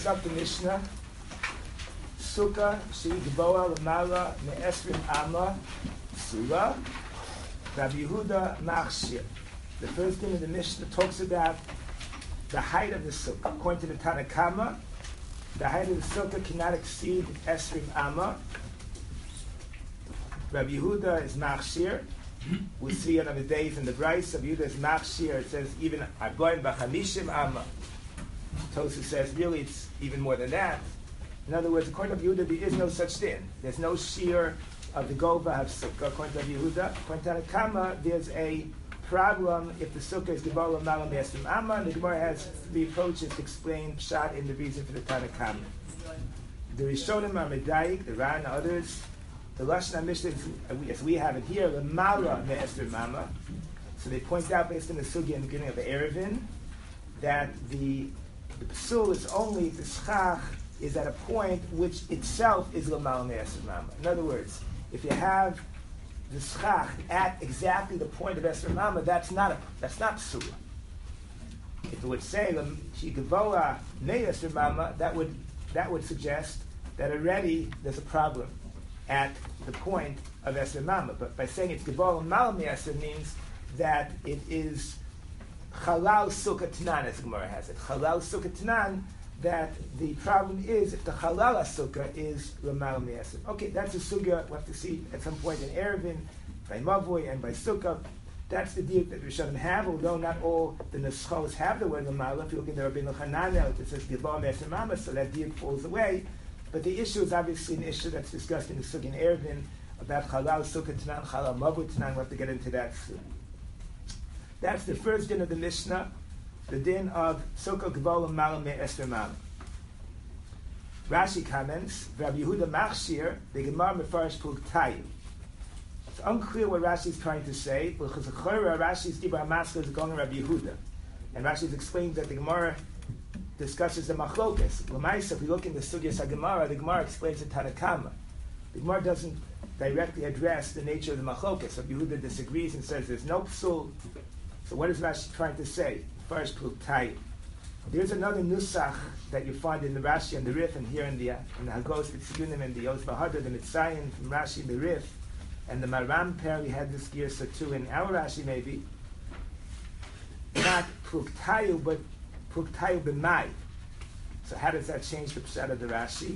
up the Mishnah. Sukkah she'i geboa l'mala me'esrim amma sura. Rabbi Yehuda machshir. The first thing in the Mishnah talks about the height of the sukkah. According to the Tanna Kama, the height of the sukkah cannot exceed esrim amma. Rabbi Yehuda is machshir. We see on the days in the Bryce, Rabbi Yehuda is machshir. It says even agoyim b'chamishim amma. Tosafos says really it's even more than that. In other words, according to Rabbi Yehuda, there is no such thing. There's no shear of the gova of sukkah. According to Rabbi Yehuda, according to Tanna Kama, there's a problem if the sukkah is gebola malam esrim amma. And the Gemara has three approaches to explain pshat in the reason for the Tanna Kama. The Rishonim are medayik, the Ran, others. The Lashon HaMishnah, as we have it here, l'mala me'esrim amma. So they point out, based on the sugya in the beginning of the Erevin, that the psul is only the schach is at a point which itself is l'mala me'esrim amma. In other words, if you have the schach at exactly the point of esrim amma, that's not psula. If it would say shigavoa me'esrim amma, that would suggest that already there's a problem at the point of esrim amma. But by saying it's gavoa mal me'esrim means that it is halal sukkah tanan, as the Gemara has it. Halal sukkah tanan, that the problem is if the halal sukkah is l'mal me'esrim. Okay, that's a sugya we'll have to see at some point in Erevin, by Mavoi and by Sukkah. That's the deal that Rishonim have, although not all the Neschos have the word l'mal. If you look at the Rabbeinu Hananel, it says gavoa me'esrim amma, so that deal falls away. But the issue is obviously an issue that's discussed in the sugya in Erevin about halal sukkah tanan, halal mavoi tanan. We'll have to get into that soon. That's the first din of the Mishnah, the din of sukkah gavola malam me'esrim amma. Rashi comments, Rabbi Yehuda machshir, the Gemara mefarish pultayu. It's unclear what Rashi is trying to say, because Rashi's dibra maskah is going to Rabbi Yehuda. And Rashi explains that the Gemara discusses the machlokas. L'maisa, if we look in the Sugyas HaGemara, the Gemara explains the Tanna Kama. The Gemara doesn't directly address the nature of the machlokas. Rabbi Yehuda disagrees and says there's no psul. So what is Rashi trying to say? First, pultayu. There's another nusach that you find in the Rashi and the Rif, and here in the Hagos B'Tziyunim and the Yos V'Hadar, the Mitzayin from Rashi, the Rif, and the Maram apparently had this girsa too in our Rashi maybe. Not pultayu, but pultayu b'mai. So how does that change the pshat of the Rashi?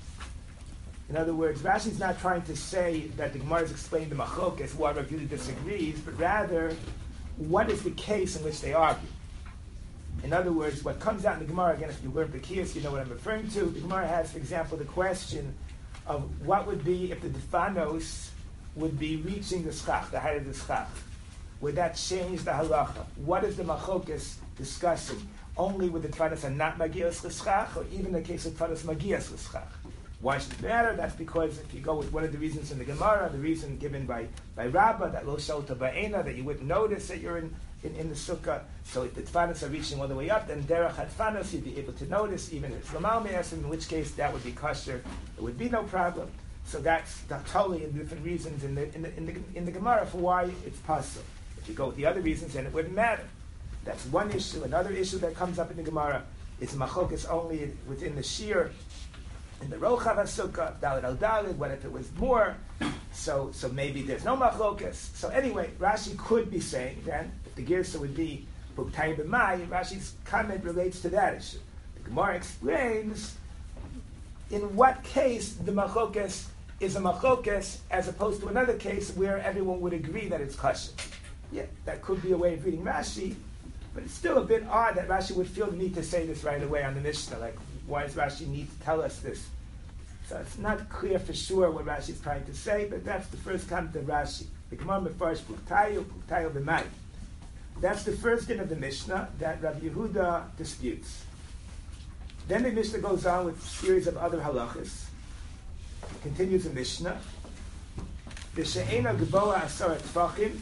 In other words, Rashi's not trying to say that the Gemara is explaining the machlokas, why Rabbi Yehuda disagrees, but rather, what is the case in which they argue? In other words, what comes out in the Gemara, again, if you learn Bekias, you know what I'm referring to. The Gemara has, for example, the question of what would be if the Defanos would be reaching the schach, the height of the schach. Would that change the halacha? What is the Machokas discussing? Only with the Defanos are not Magias l'schach, or even the case of Defanos Magias l'schach? Why should it matter? That's because if you go with one of the reasons in the Gemara, the reason given by Rabbah, that lo shalta ba'ena, that you wouldn't notice that you're in the sukkah. So if the tfanos are reaching all the way up, then derech hatfanos you'd be able to notice, even if it's lamal me'esrim, in which case that would be kosher. It would be no problem. So that's totally in different reasons in the Gemara for why it's possible. If you go with the other reasons, then it wouldn't matter. That's one issue. Another issue that comes up in the Gemara is machokas only within the shear. In the Rochav HaSukkah, Dalet al Dalet, what if it was more? So maybe there's no machlokas. So anyway, Rashi could be saying then, if the girsa would be Buktai B'mai, Rashi's comment relates to that issue. The Gemara explains in what case the machlokas is a machlokas as opposed to another case where everyone would agree that it's kosher. Yeah, that could be a way of reading Rashi, but it's still a bit odd that Rashi would feel the need to say this right away on the Mishnah. Like, why does Rashi need to tell us this? So it's not clear for sure what Rashi is trying to say, but that's the first comment of Rashi. The Gemara mefarish puktayu b'mai. That's the first din of the Mishnah that Rabbi Yehuda disputes. Then the Mishnah goes on with a series of other halachas. Continues the Mishnah. V'she'ena geboa asara tfachim,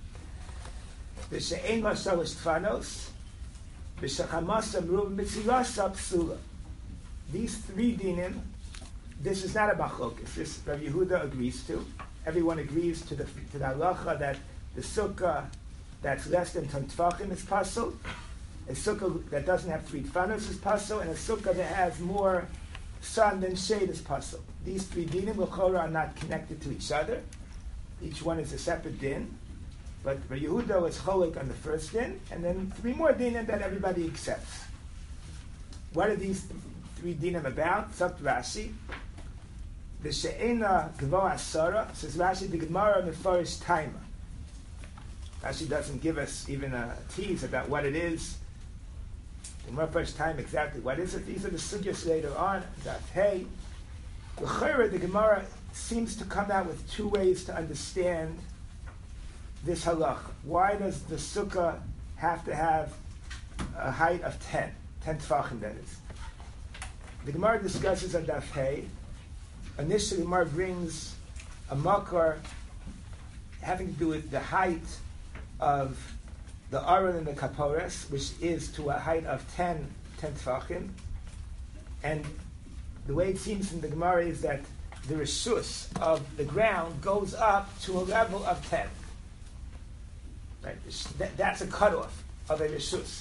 v'she'en masalish tfanos, v'shechamasa mruv mitzilasa psula. These three dinim, this is not a machlokas. This Rabbi Yehuda agrees to. Everyone agrees to the halacha that the sukkah that's less than 10 tefachim is pasul. A sukkah that doesn't have 3 tfanos is pasul, and a sukkah that has more sun than shade is pasul. These 3 dinim l'chora are not connected to each other. Each one is a separate din. But Rabbi Yehuda is cholik on the first din, and then 3 more dinim that everybody accepts. What are these 3 dinim about? Sub Rashi. The she'ena gvo asara, says Rashi, the Gemara mefarish taima. Rashi doesn't give us even a tease about what it is. The Gemara mefarish taima exactly what is it. These are the sugyas later on. That hey, the Gemara seems to come out with 2 ways to understand this halach. Why does the sukkah have to have a height of 10 tefachim, that is? The Gemara discusses on Daf Hey. Initially, Gemara brings a makar having to do with the height of the aron and the kapores, which is to a height of 10 tefachim. And the way it seems in the Gemara is that the reshus of the ground goes up to a level of 10. Right? That's a cutoff of a reshus.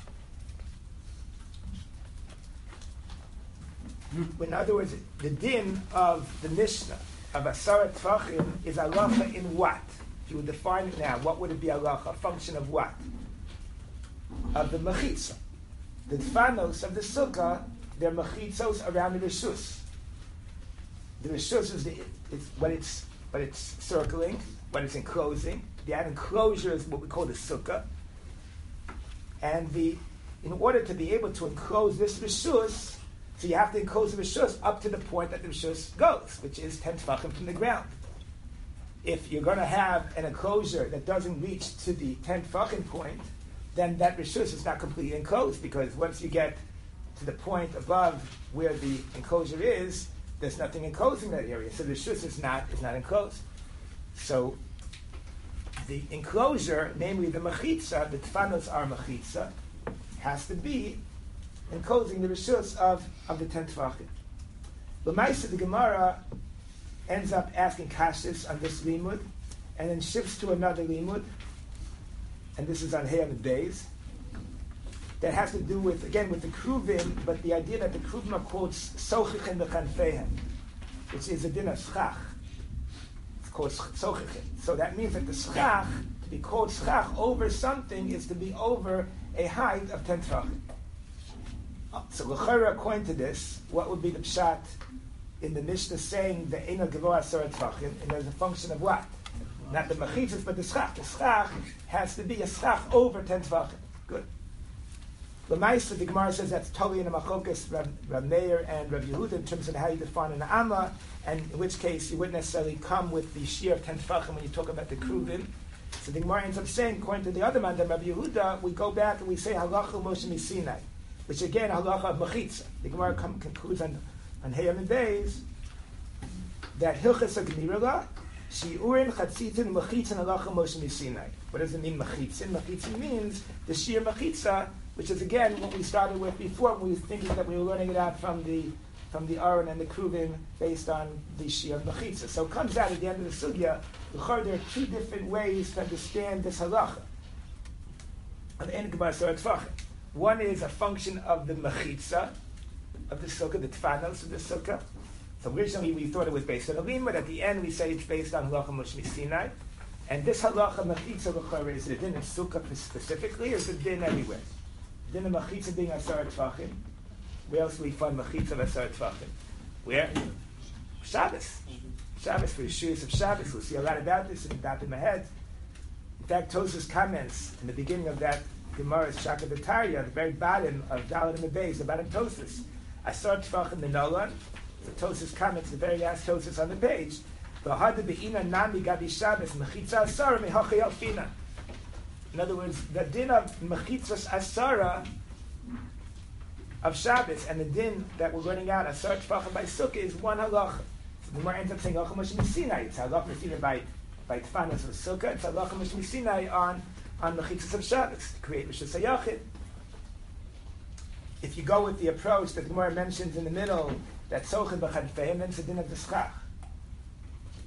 In other words, the din of the Mishnah of Asara Tvachim is halacha in what? If you would define it now, what would it be halacha? A function of what? Of the mechitza. The tfanos of the sukkah, they're mechitzos around the reshus. The reshus is what it's circling, what it's enclosing. That enclosure is what we call the sukkah. And in order to be able to enclose this reshus, so you have to enclose the reshus up to the point that the reshus goes, which is 10 tefachim from the ground. If you're going to have an enclosure that doesn't reach to the 10 tefachim point, then that reshus is not completely enclosed, because once you get to the point above where the enclosure is, there's nothing enclosing that area. So the reshus is not enclosed. So the enclosure, namely the mechitza, the tfanos are mechitza, has to be enclosing the reshus of the 10 tefachim. L'maisa, the Gemara ends up asking kashis on this limud, and then shifts to another limud, and this is on Hey on the days. That has to do with, again, with the kruvim, but the idea that the kruvim are called sochichin v'chanfeihem, which is a din of schach. It's called sochichin. So that means that the schach, to be called schach over something, is to be over a height of 10 tefachim. So l'chara, according to this, what would be the pshat in the Mishnah saying the eina gevor asara tefachim, and there's a function of what? Not the mechitzas, but the schach. The schach has to be a schach over 10 tefachim. Good. L'maisa, the Gemara says that's totally in a machokas Rav Meir and Rav Yehuda in terms of how you define an amma, and in which case you wouldn't necessarily come with the shear of 10 tefachim when you talk about the kruvim. So the Gemara ends up saying, according to the other man, Rav Yehuda, we go back and we say halacha Moshe Misinai, which again halacha of mechitza. The Gemara concludes on Hey on the days that hilchas agmirila shiurin chatzitin mechitzin halacha Moshe Misinai. What does it mean mechitzin? Mechitzin means the sheer mechitza, which is again what we started with before when we were thinking that we were learning it out from the Aron and the Kruvim based on the sheer mechitza. So it comes out at the end of the sugya. There are 2 different ways to understand this halacha of ein gevor asara tefachim. One is a function of the mechitza of the sukkah, the tfanos of the sukkah. So originally we thought it was based on a limud, but at the end we say it's based on halacha Moshe Misinai. And this halacha mechitza l'chara, is it a din in sukkah specifically, or is it a din everywhere? Din of mechitza being asara tefachim. Where else do we find mechitza of asara tefachim? Where? Shabbos. Shabbos, for the shuyas of Shabbos. We'll see a lot about this in the daf in my head. In fact, Tosfos comments in the beginning of that Gemara's Shaka B'Tarya, at the very bottom of Dalet and the Beis, the bottom Tosfos. Asar Tefachim Minolan. The Tosfos comments, the very last Tosfos on the page. V'hada be'ina nami gabi Shabbos mechitza asara mehachi alfina. In other words, the din of mechitzas asara of Shabbos and the din that we're learning out asar Tefachim by Sukkah is one halacha. So the Gemara ends up saying halacha Moshe Misinai. It's halacha Misinai by Tfanos of Sukkah. It's halacha Moshe Misinai on mechitzas of Shabbos to create reshus hayachid. If you go with the approach that the Gemara mentions in the middle, that sochid b'chadfeim, then it's a din of the schach.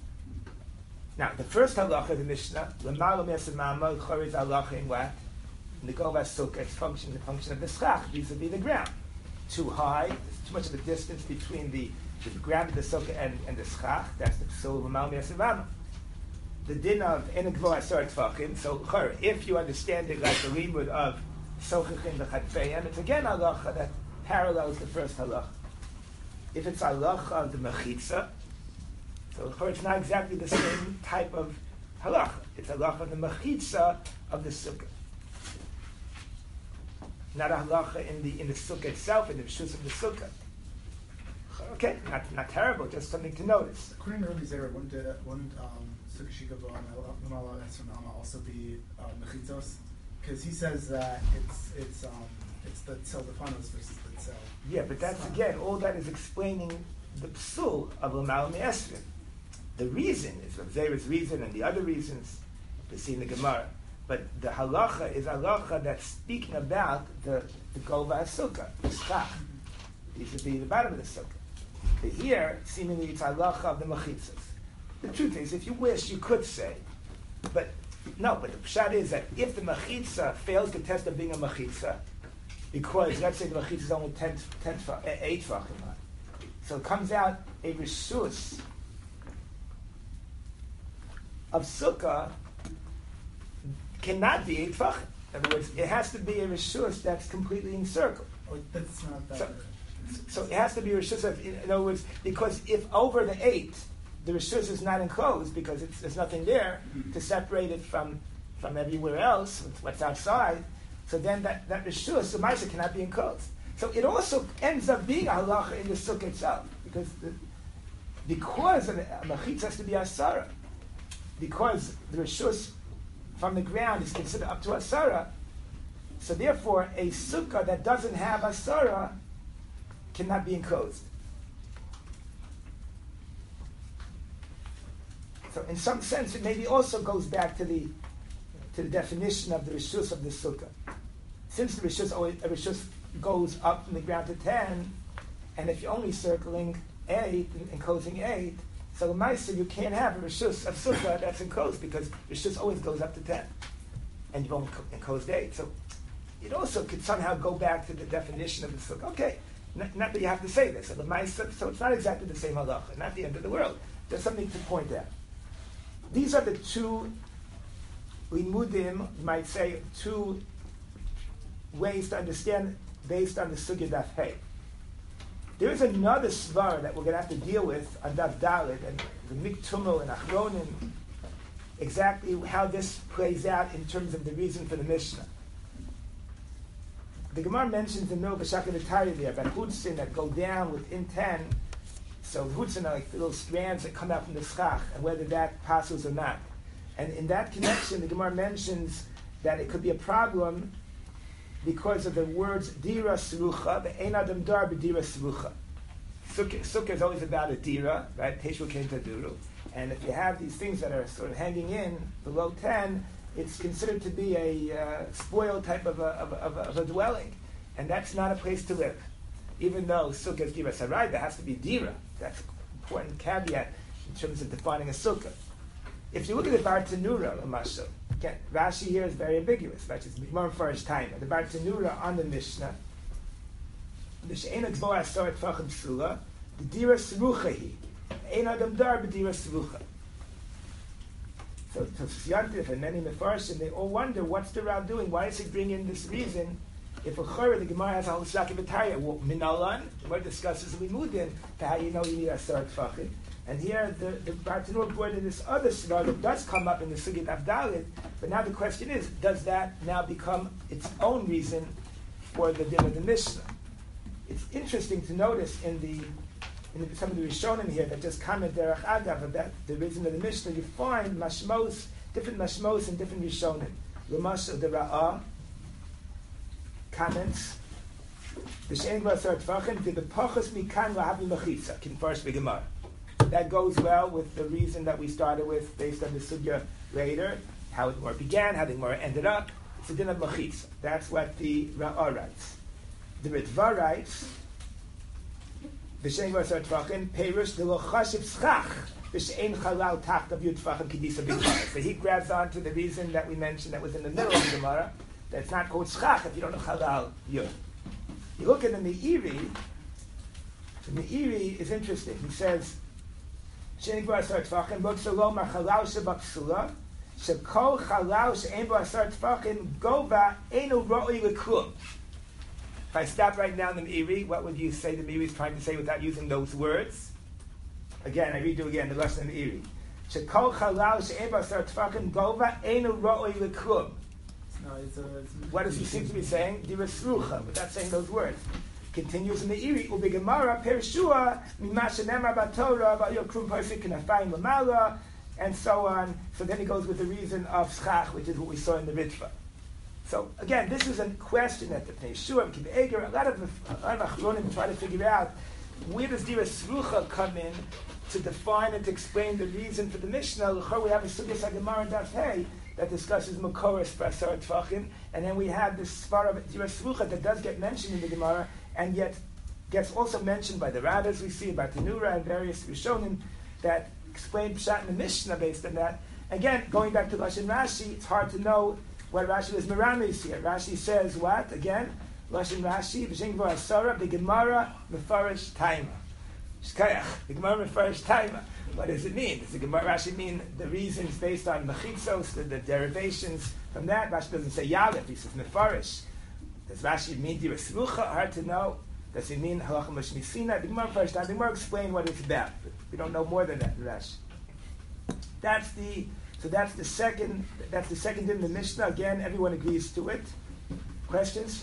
Now, the first halacha of the Mishnah, l'malo me'aseh ma'amah, l'chor is halacha in what? in the Gova Sukkah, it's the function of the schach vis-a-vis the ground. Too high, there's too much of a distance between the ground of the Sukkah and the schach. That's the psul of Malmi Asivama. The din of Enegvo Asar Tfachim. So, if you understand it like the limud of Sochachim v'Chatfeim, it's again halacha that parallels the first halacha. If it's halacha of the mechitza, so it's not exactly the same type of halacha. It's halacha of the mechitza of the sukkah. Not a halacha in the sukkah itself, in the rishus of the sukkah. Okay, not terrible, just something to notice. According to Rabbi Zera, wouldn't sukkah shikava and Lamala Esranama also be mechitzos? Because he says that it's the tzel defanos versus the tzel. Yeah, but that's again, all that is explaining the psul of Lamala Esrin. The reason is Rabbi Zera's reason and the other reasons to see in the Gemara. But the halacha is halacha that's speaking about the Gova Sukkah, the schach. These would be the bottom of the sukkah. But here, seemingly, it's halacha of the mechitzas. The truth is, if you wish, you could say, but the pshat is that if the mechitza fails the test of being a mechitza, because let's say the mechitza is only 8 tefachim, so it comes out a rishus of sukkah cannot be 8 tefachim. In other words, it has to be a rishus that's completely encircled. Oh, that's not that. So it has to be a rishus of, in other words, because if over the 8, the rishus is not enclosed because there's nothing there to separate it from everywhere else, what's outside, so then that rishus, the ma'aseh, cannot be enclosed. So it also ends up being a halacha in the sukkah itself, because the mechitza has to be asara, because the rishus from the ground is considered up to asara, so therefore a sukkah that doesn't have asara cannot be enclosed. So in some sense, it maybe also goes back to the definition of the rishus of the sukkah. Since the rishus goes up from the ground to 10, and if you're only circling 8 and enclosing 8, so l'maisa you can't have a rishus of sukkah that's enclosed because rishus always goes up to 10, and you've only enclosed 8. So it also could somehow go back to the definition of the sukkah. Okay, not that you have to say this. So it's not exactly the same halacha, not the end of the world. There's something to point out. These are the two limudim, you might say, two ways to understand based on the sugya daf hey. There is another svara that we're going to have to deal with on daf daled and the miktumel and achronim, exactly how this plays out in terms of the reason for the Mishnah. The Gemara mentions the middle of Shakavitari there about hutzin that go down within 10. So hutzin are like little strands that come out from the schach, and whether that passes or not. And in that connection, the Gemara mentions that it could be a problem because of the words dira serucha, the ein adam dar b'dira serucha. Sukkah is always about a dira, right? Teshua ken taduru. And if you have these things that are sort of hanging in below 10, it's considered to be a spoiled type of a dwelling. And that's not a place to live. Even though sukkah is dira sarai, there has to be dira. That's an important caveat in terms of defining a sukkah. If you look at the Bar Tanura, again, Rashi here is very ambiguous. Right? It's more first time. The Bar Tanura on the Mishnah, the she'ena gvor asar tfachim psula, the dira serucha hi, ein adam dar b'dira serucha. So Syantif and many Mefarshim, they all wonder what's the Rav doing? Why does he bring in this reason? If a chayra, the Gemara has a whole shakivitaya, well, minalan, the Gemara discusses limudim to how you know you need asar tfachim. And here the Bartanur brought in this other scenario that does come up in the Sugit Avdalit, but now the question is, does that now become its own reason for the din of the Mishnah? It's interesting to notice in some of the Rishonim here that just comment derech agav about the reason of the Mishnah, you find mashmos, different mashmos and different Rishonim. L'mashal the Ra'ah comments, the she'en gvar asar tfachim, the pachos mikan lahavi mechitza, can first be Gemara. That goes well with the reason that we started with based on the sugya later, how the Gemara began, how the Gemara ended up. It's a din of mechitza. That's what the Ra'ah writes. The Ritva writes, V'shein v'asar t'vachim, Perush de lo chashiv schach, v'shein chalal tachtav yu t'vachim kidisa b'gemara. So he grabs on to the reason that we mentioned that was in the middle of the Gemara, that's not called schach if you don't know halal yud. You look at the Meiri. The Meiri is interesting. He says, "Shein bo asar tefachim bo tzolom halal shebapsula shekol halal shein bo asar tefachim gova einu roi leklum." If I stop right now in the Meiri, what would you say the Meiri is trying to say without using those words? Again, I redo again the lesson in the Meiri. Shekol halal she'en b'asar tefachim gova einu roi leklum. What does he seem to be saying? Dirasrucha, without saying those words. Continues in the Meiri, ubegemara pershua mimasha nemar b'Torah v'yokrum pasik kenafayim l'mala, and so on. So then he goes with the reason of schach, which is what we saw in the Ritva. So again, this is a question that the Pnei Shur, Kiv Eger, a lot of Achronim try to figure out where does Dirasrucha come in to define and to explain the reason for the Mishnah. We have a Sugya Sagamara and Daf Hey that discusses Makoros Basar Tvachim, and then we have this Svar of Dirasrucha that does get mentioned in the Gemara, and yet gets also mentioned by the Rabbis we see, by Tanura and various Rishonim that explain Pshat in the Mishnah based on that. Again, going back to Lashon Rashi, it's hard to know what Rashi is Meramis here. Rashi says what? Again, Lashon Rashi, V'shengvo Asara, B'Gemara, Mefarish Taima. Shkayach, B'Gemara Mefarish Taima. What does it mean? Does the Gemara Rashi mean the reasons based on Mechitzos, the derivations from that? Rashi doesn't say Yalef, he says Mefarish. Does Rashi mean Dirasrucha? Hard to know. Does he mean Halacha Mishmisina? The Gemara Mefarish Taima. The Gemara explain what it's about. But we don't know more than that in Rashi. That's the second din in the Mishnah. Again, everyone agrees to it. Questions?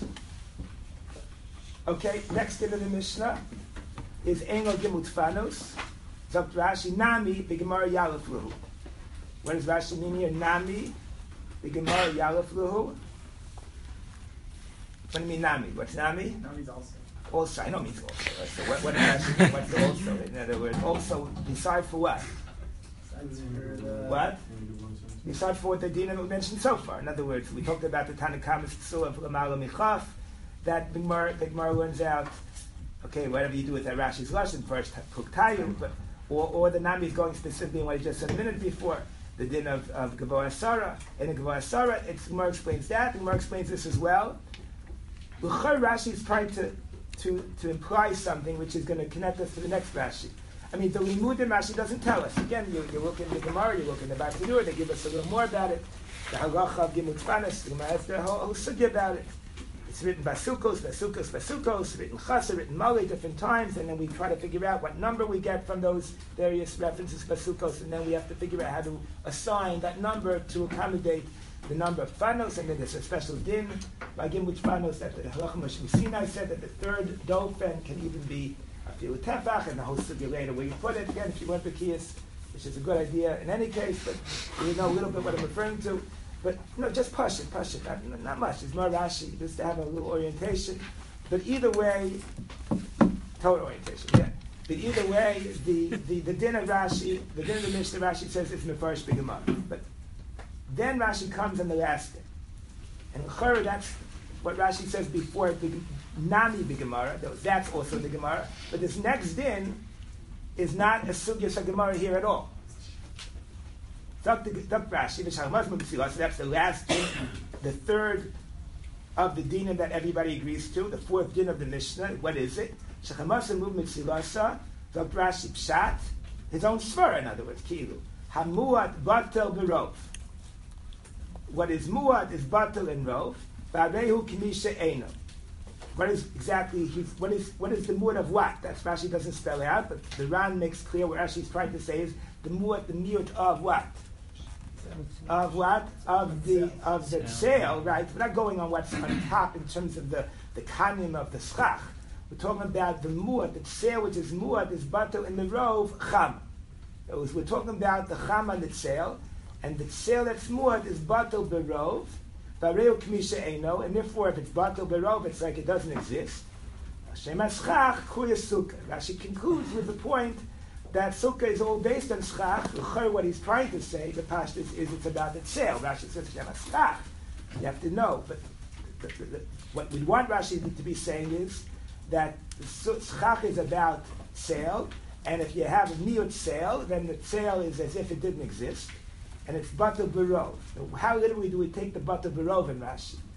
Okay, next din in the Mishnah is Engel Gimut Fanus. Zok Rashi Nami B'Gemara Yalef Luhu. What does Rashi mean here? Nami B'Gemara Yalef Luhu. What do you mean Nami? What's Nami? Nami's also. Also, I know it means also. So what does Rashi mean? What's the also? In other words, also decide for what? What? Besides for what the Dina mentioned so far. In other words, we talked about the Tanakhama's Tzula of Lamala Michaf, that the Gemara learns out, okay, whatever you do with that Rashi's lesson, first Kuktayim, or the Nami is going specifically in what I just said a minute before, the din of Gavoa Asara. And in Gavoa Asara, Gemara explains that, and Gemara explains this as well. L'char Rashi is trying to imply something which is going to connect us to the next Rashi. I mean, the Limudim Rashi doesn't tell us. Again, you look in the Gemara, you look in the Bartanur, they give us a little more about it. The Halacha of Gimut Fanas, the Gemara has the whole sugya about it. It's written Basukos, written Chasa, written Mali, different times, and then we try to figure out what number we get from those various references Basukos, and then we have to figure out how to assign that number to accommodate the number of Fanos, and then there's a special din by Gimut Fanos that the Halacha Moshe Sinai said that the third dofen can even be Afilu Tefach, and the whole sugya later where you put it. Again, if you want Bekias, which is a good idea in any case, but you know a little bit what I'm referring to. But just push it, not much. It's more Rashi, just to have a little orientation. But either way, total orientation, yeah. But either way, the din of Rashi, the din of the Mishnah, Rashi says it's Mefarish B'Gemara. But then Rashi comes in the last din. And L'chara, that's what Rashi says before Nami B'Gemara. That's also the Gemara. But this next din is not a Sugya Gemara here at all. So that's the last din, the third of the dinim that everybody agrees to, the fourth din of the Mishnah. What is it? Shechamasa move mitzilasa, Dr. Rashi Pshat, his own svara, in other words, kilu. Hamuat batel berov. What is muat is batel and rov. Ba'arehu kimisha eno. What is exactly what is the muat of what? That's Rashi doesn't spell it out, but the Ran makes clear what Rashi is trying to say is the miyut of what? Of what? Of the sale, right? We're not going on what's on top in terms of the kanim of the schach. We're talking about the muat, the sale which is muat is batel in the rov cham. We're talking about the cham on the sale, and the sale that's muat is batel berov, vareu kmisha eno, and therefore if it's batel berov, it's like it doesn't exist. Hashem aschach kuya sukkah. Rashi concludes with the point that sukkah is all based on schach. What he's trying to say, the pashtus is it's about the sale. Rashi says Hashem aschach. You have to know, but what we want Rashi to be saying is that the schach is about sale, and if you have a miyut sale, then the sale is as if it didn't exist, and it's batel berov. How literally do we take the batel berov in Rashi?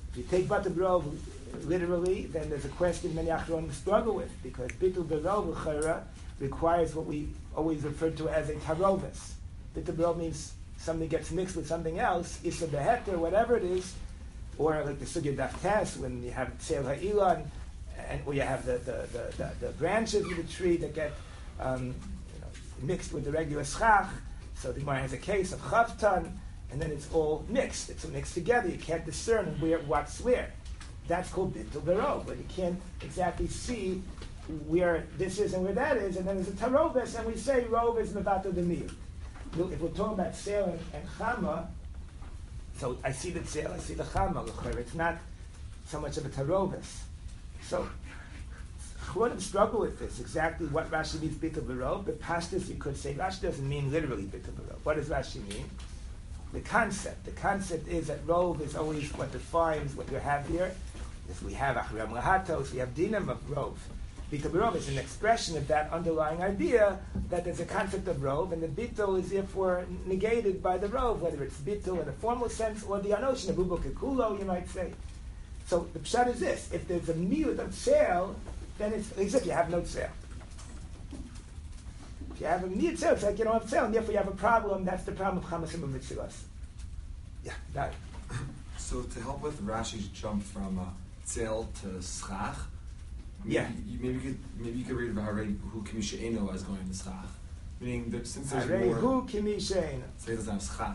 If you take Batel Berov literally, then there's a question many Achronim struggle with, because Bitul Berov L'chara requires what we always refer to as a tarovis. Bitul Berov means something gets mixed with something else, Issa Beheter, whatever it is, or like the Sugya Daftes, when you have Tseil Ha'ilan, and or you have the branches of the tree that get mixed with the regular schach. So the Gemara has a case of chavtan, and then it's all mixed. It's all mixed together. You can't discern what's where. That's called Bitul Berov, but you can't exactly see where this is and where that is. And then there's a tarovis, and we say rov is mevatel demir. If we're talking about Seil and Chama, so I see the Seil, I see the Chama. It's not so much of a tarovis. So Chronim struggle with this, exactly what Rashi means Bitul Berov. But Pashtus, you could say Rashi doesn't mean literally Bitul Berov. What does Rashi mean? The concept is that Rov is always what defines what you have here. If we have Achram Lahatos, we have Dinam of Rov. Bitul Berov is an expression of that underlying idea that there's a concept of Rov, and the Bitul is therefore negated by the Rov, whether it's Bitul in a formal sense or the anotion of Ubo Kekulo, you might say. So the pshat is this: if there's a miut of Seil, then it's as if you have no Seil. If you have a miut Seil, it's like you don't have Seil, and therefore you have a problem. That's the problem of Chamasim and Mitzilas. Yeah, that. So to help with Rashi's jump from Seil to Schach, maybe you could read about Harei Hu Kimisha Eno as going to Schach, meaning that since there's Harei more. Hu Kimisha Eno. Say it doesn't have Schach.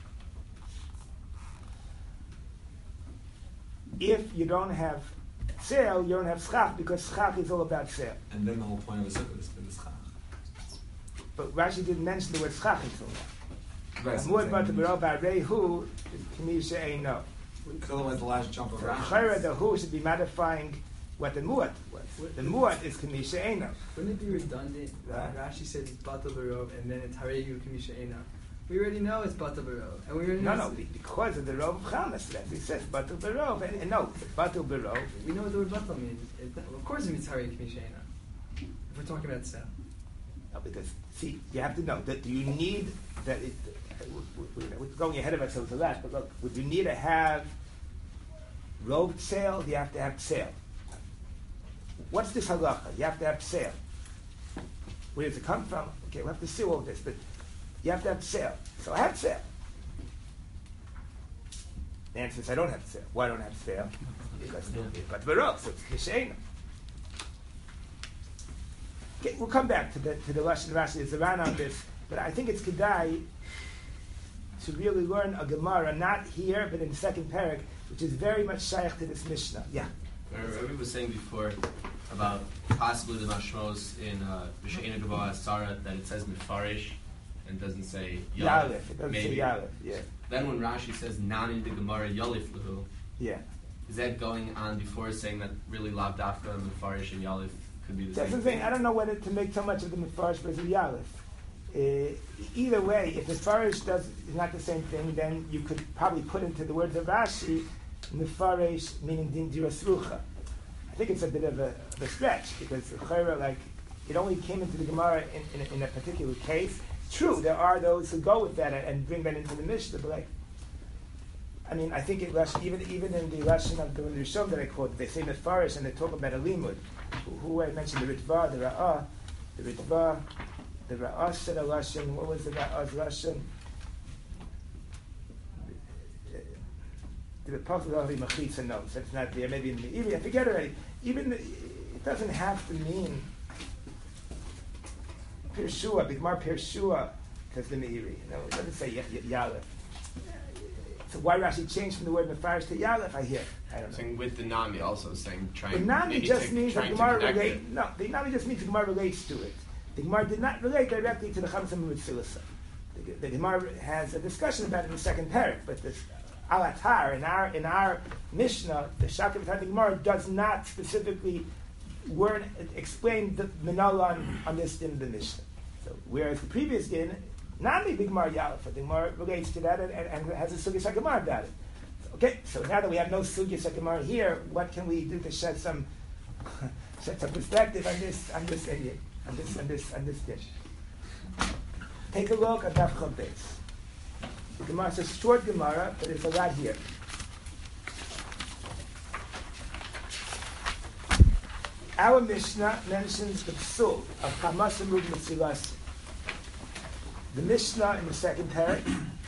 If you don't have Seil, you don't have Schach, because Schach is all about Seil. And then the whole point of a sukkah is for the Schach. But Rashi didn't mention the word Schach until now. Right. And more about the Berov Harei Hu Kimisha Eno. Because otherwise the last jump of Rashi. Chayra, the Hu should be modifying what the muat was. The muat is Kimisha Eno. Wouldn't it be redundant? Rashi said it's Batel Berov, and then it's Harei Hu Kimisha Eno. We already know it's Batel Berov, and we already know. No, because of the Rov of Chamas. He says Batel Berov, and no, Batel Berov. We know what the word Batel means. Of course, it means Harei Hu Kimisha Eno. If we're talking about Seil. No, because see, you have to know that. Do you need that? We're going ahead of ourselves a lot, but look, would you need to have Rov Seil? You have to have Seil. What's this halacha? You have to have Seil. Where does it come from? Okay, we'll have to see all this, but you have to have Seil. So I have Seil. The answer is I don't have Seil. Why don't I have Seil? Because but Berov, so it's Mishaina. Okay, we'll come back to the Lashon Rashi. There's a run on this, but I think it's Kedai to really learn a Gemara, not here, but in the second parak, which is very much shaykh to this Mishnah. Yeah. Rabbi was saying before about possibly the mashmos in B'She'ena Geboha Sarah that it says Mefarish and doesn't say Yalif. It doesn't maybe. say Yalif, yeah. Then when Rashi says Nan in the Gemara Yalif Lahu, Yeah. is that going on before saying that really Lav Dafka, Mefarish, and Yalif could be the That's same the thing. thing? I don't know whether to make so much of the Mefarish versus Yalif. Either way, if Mefarish is not the same thing, then you could probably put into the words of Rashi, Mefarish meaning Din Dirasrucha. I think it's a bit of a stretch, because Chayra, like, it only came into the Gemara in a particular case. True, there are those who go with that and bring that into the Mishnah, but like, I mean, I think even in the Lashon of the Rishon that I quoted, they say Mefarish and they talk about a limud. Who I mentioned, the Ritva, the Ra'ah said a Lashon. What was the Ra'ah's Lashon? The Apostle of the Machitza notes. That's not there. Maybe in the Meiri. I forget already. It doesn't have to mean Pirshua. Bigmar Pirshua says the Meiri. No, it doesn't say Yalef. So why Rashi changed from the word Mefarish to Yalef? I hear. I don't know. Saying with the Nami also saying The trying. Nami maybe just to, means that trying the to Gemara connect relate. it. No, the Nami just means the Gemara relates to it. The Gemara did not relate directly to the Chamsam Mitzilasa. The Gemara has a discussion about it in the second parak, but this Alatar in our Mishnah, the Shakir V'Tar, the Gemara does not specifically explain the Minala on this din of the Mishnah. So whereas the previous din, Nami the Gemara Yalef, the Gemara relates to that and has a Sugya Gemara about it. Okay, so now that we have no Sugya Gemara here, what can we do to shed some perspective on this dish? Take a look at Daf Chav Beis. The Gemara is a short Gemara, but there's a lot here. Our Mishnah mentions the psul of Chamas and Ruben Mitzilas. The Mishnah in the second parak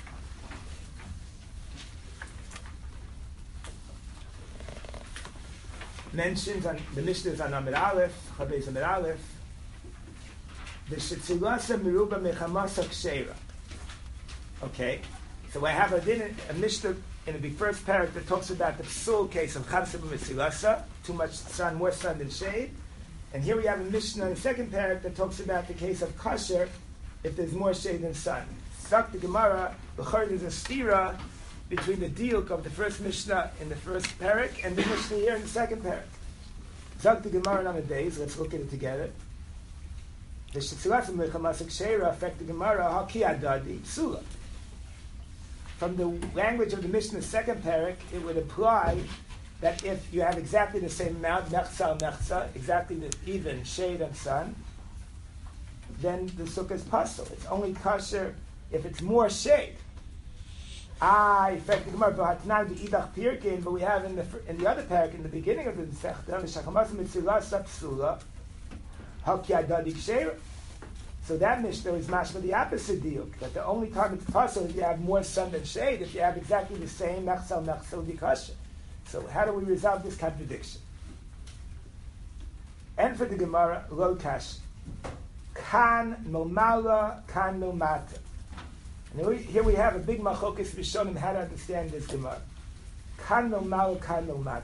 mentions on the Mishnah is on Amid Aleph, Chabez Amid Aleph, the Shetzilasa Meruba Mechamasa Ksheira. Okay, so I have a Mishnah in the first parak that talks about the psul case of Chamsa B'Mitzilasa, too much sun, more sun than shade. And here we have a Mishnah in the second parak that talks about the case of kosher if there's more shade than sun. Sak the Gemara, there's a stira between the diuk of the first Mishnah in the first parak and the Mishnah here in the second parak. Sak the Gemara on the days, let's look at it together. The Shetzilasa Mechamasik Sheira affect the Gemara, Haki Adadi, Psula. From the language of the Mishnah's second parak, it would imply that if you have exactly the same amount, mechza, exactly the even shade and sun, then the sukkah is pasul. It's only kosher if it's more shade. But we have in the other parak, in the beginning of the Sechta, so that Mishnah is mashma the opposite diuk, that the only time it's possible is if you have more sun than shade. If you have exactly the same mechsal will be kosher. So how do we resolve this contradiction? And for the Gemara, lo kash, kan milmala, kan milmata. And here we have a big machokes rishonim how to understand this Gemara. Kan milmala, kan milmata.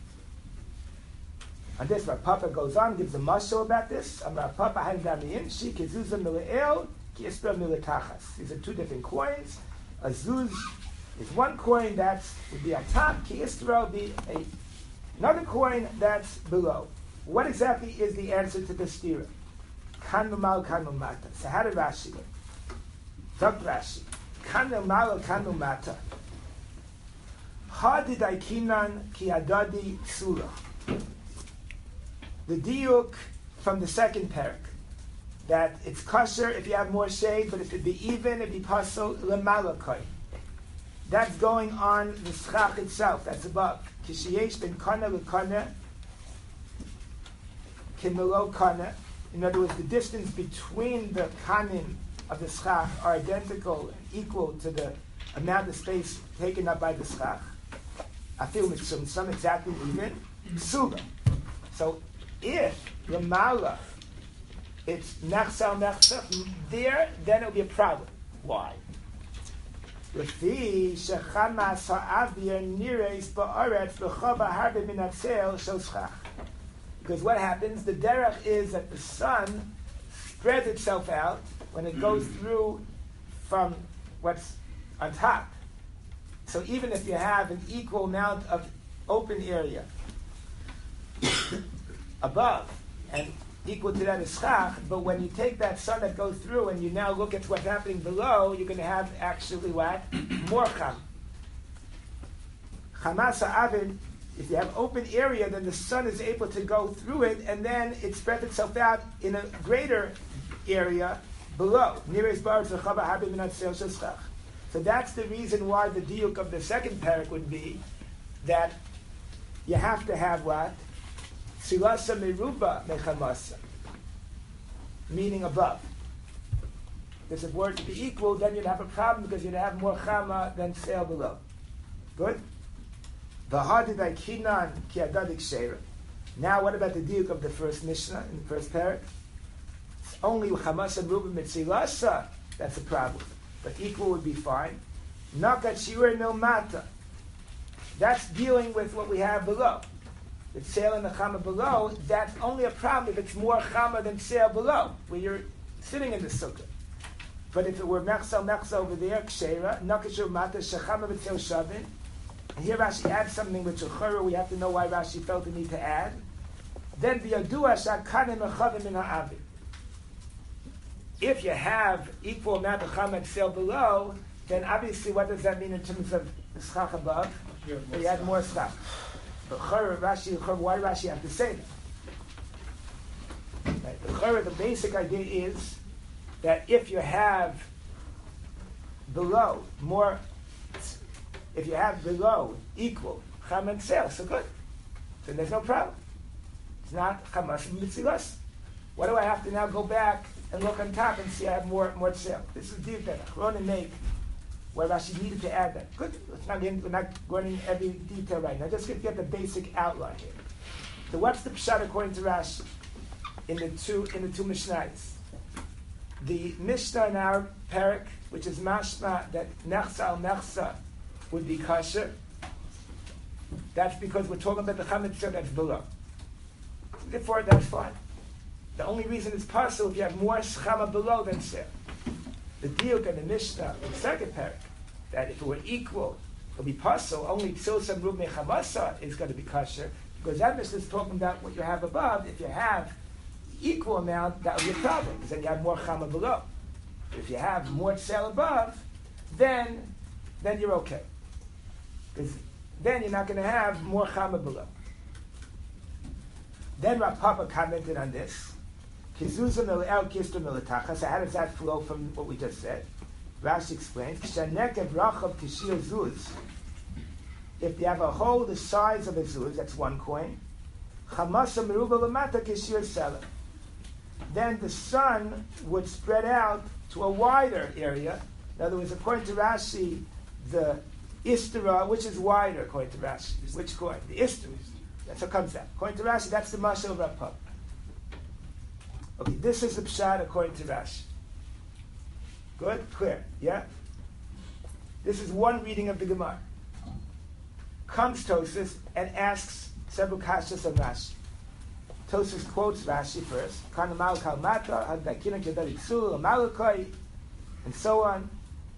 And this, Rav Papa goes on, gives a mashal about this. Rav Papa had damiyin, shi kezuza mila'el, ki isra milatachas. These are two different coins. A zuz is one coin that would be on top, ki isra will be another coin that's below. What exactly is the answer to the stira? Kan mal, kan mata. So how did Rashi go? Dr. Rashi. Kan mal, kan mata. Ha did I kinan ki adadi ksula. The diuk from the second parak, that it's kosher if you have more shade, but if it be even, it'd be pasul lemalakai. That's going on the schach itself, that's above. Kishiyesh ben kana lekana, kimelo kana. In other words, the distance between the kanim of the schach are identical and equal to the amount of space taken up by the schach. I feel it's some exactly even. Psula. So if Ramala, it's nechsa, there, then it'll be a problem. Why? Because what happens, the derech is that the sun spreads itself out when it goes through from what's on top. So even if you have an equal amount of open area above, and equal to that is schach, but when you take that sun that goes through and you now look at what's happening below, you're going to have actually what? More cham. Chamasa avin, if you have open area, then the sun is able to go through it, and then it spreads itself out in a greater area below. So that's the reason why the diuk of the second parak would be that you have to have what? Silasa meruba mechamasa, meaning above. If it were to be equal, then you'd have a problem because you'd have more chama than sail below. Good? V'hadidai kinan ki adadik sheira. Now, what about the diuk of the first Mishnah in the first parak? It's only chamasa meruba mitzilasa. That's a problem. But equal would be fine. Nakat shiur milmata. That's dealing with what we have below. It's sail in the chama below, that's only a problem if it's more chama than sail below, where you're sitting in the sukkah. But if it were mechsa over there, ksheira, nakashur mata, shechama v'tzel shavin, and here Rashi adds something which we have to know why Rashi felt the need to add, then v'yadua shakanim echavim in ha'avi. If you have equal amount of chama and sail below, then obviously what does that mean in terms of the schach above? You add more schach. Why did Rashi have to say that? Right. The basic idea is that if you have below equal cham and sail, so good. Then there's no problem. It's not chamas mitzilas. What do I have to now go back and look on top and see I have more tzel? This is deep that Achronim make where Rashi needed to add that. Good. We're not going into every detail right now. Just get the basic outline here. So what's the pshat according to Rashi in the two Mishnayos? The Mishnah in our parak, which is mashma that nechsa al nechsa would be kosher. That's because we're talking about the chametz that's below. Therefore, that's fine. The only reason it's possible if you have more shchama below than ser. The diuk in the Mishnah, in the second parak, that if it were equal, it would be possible. Only tzilsa rubme chamasa is going to be kosher, because that Mishnah is talking about what you have above. If you have equal amount, that would be a problem, because then you have more chama below. If you have more tzel above, then you're okay, because then you're not going to have more chama below. Then Rav Papa commented on this. So how does that flow from what we just said? Rashi explains, if you have a hole the size of a zuz, that's one coin, then the sun would spread out to a wider area. In other words, according to Rashi, the istera, which is wider according to Rashi, which coin? The istera. That's what comes out. According to Rashi, that's the mashal of Rav Papa. Okay, this is the pshat according to Rashi. Good? Clear? Yeah? This is one reading of the Gemara. Comes Tosfos and asks several kashas of Rashi. Tosfos quotes Rashi first. And so on.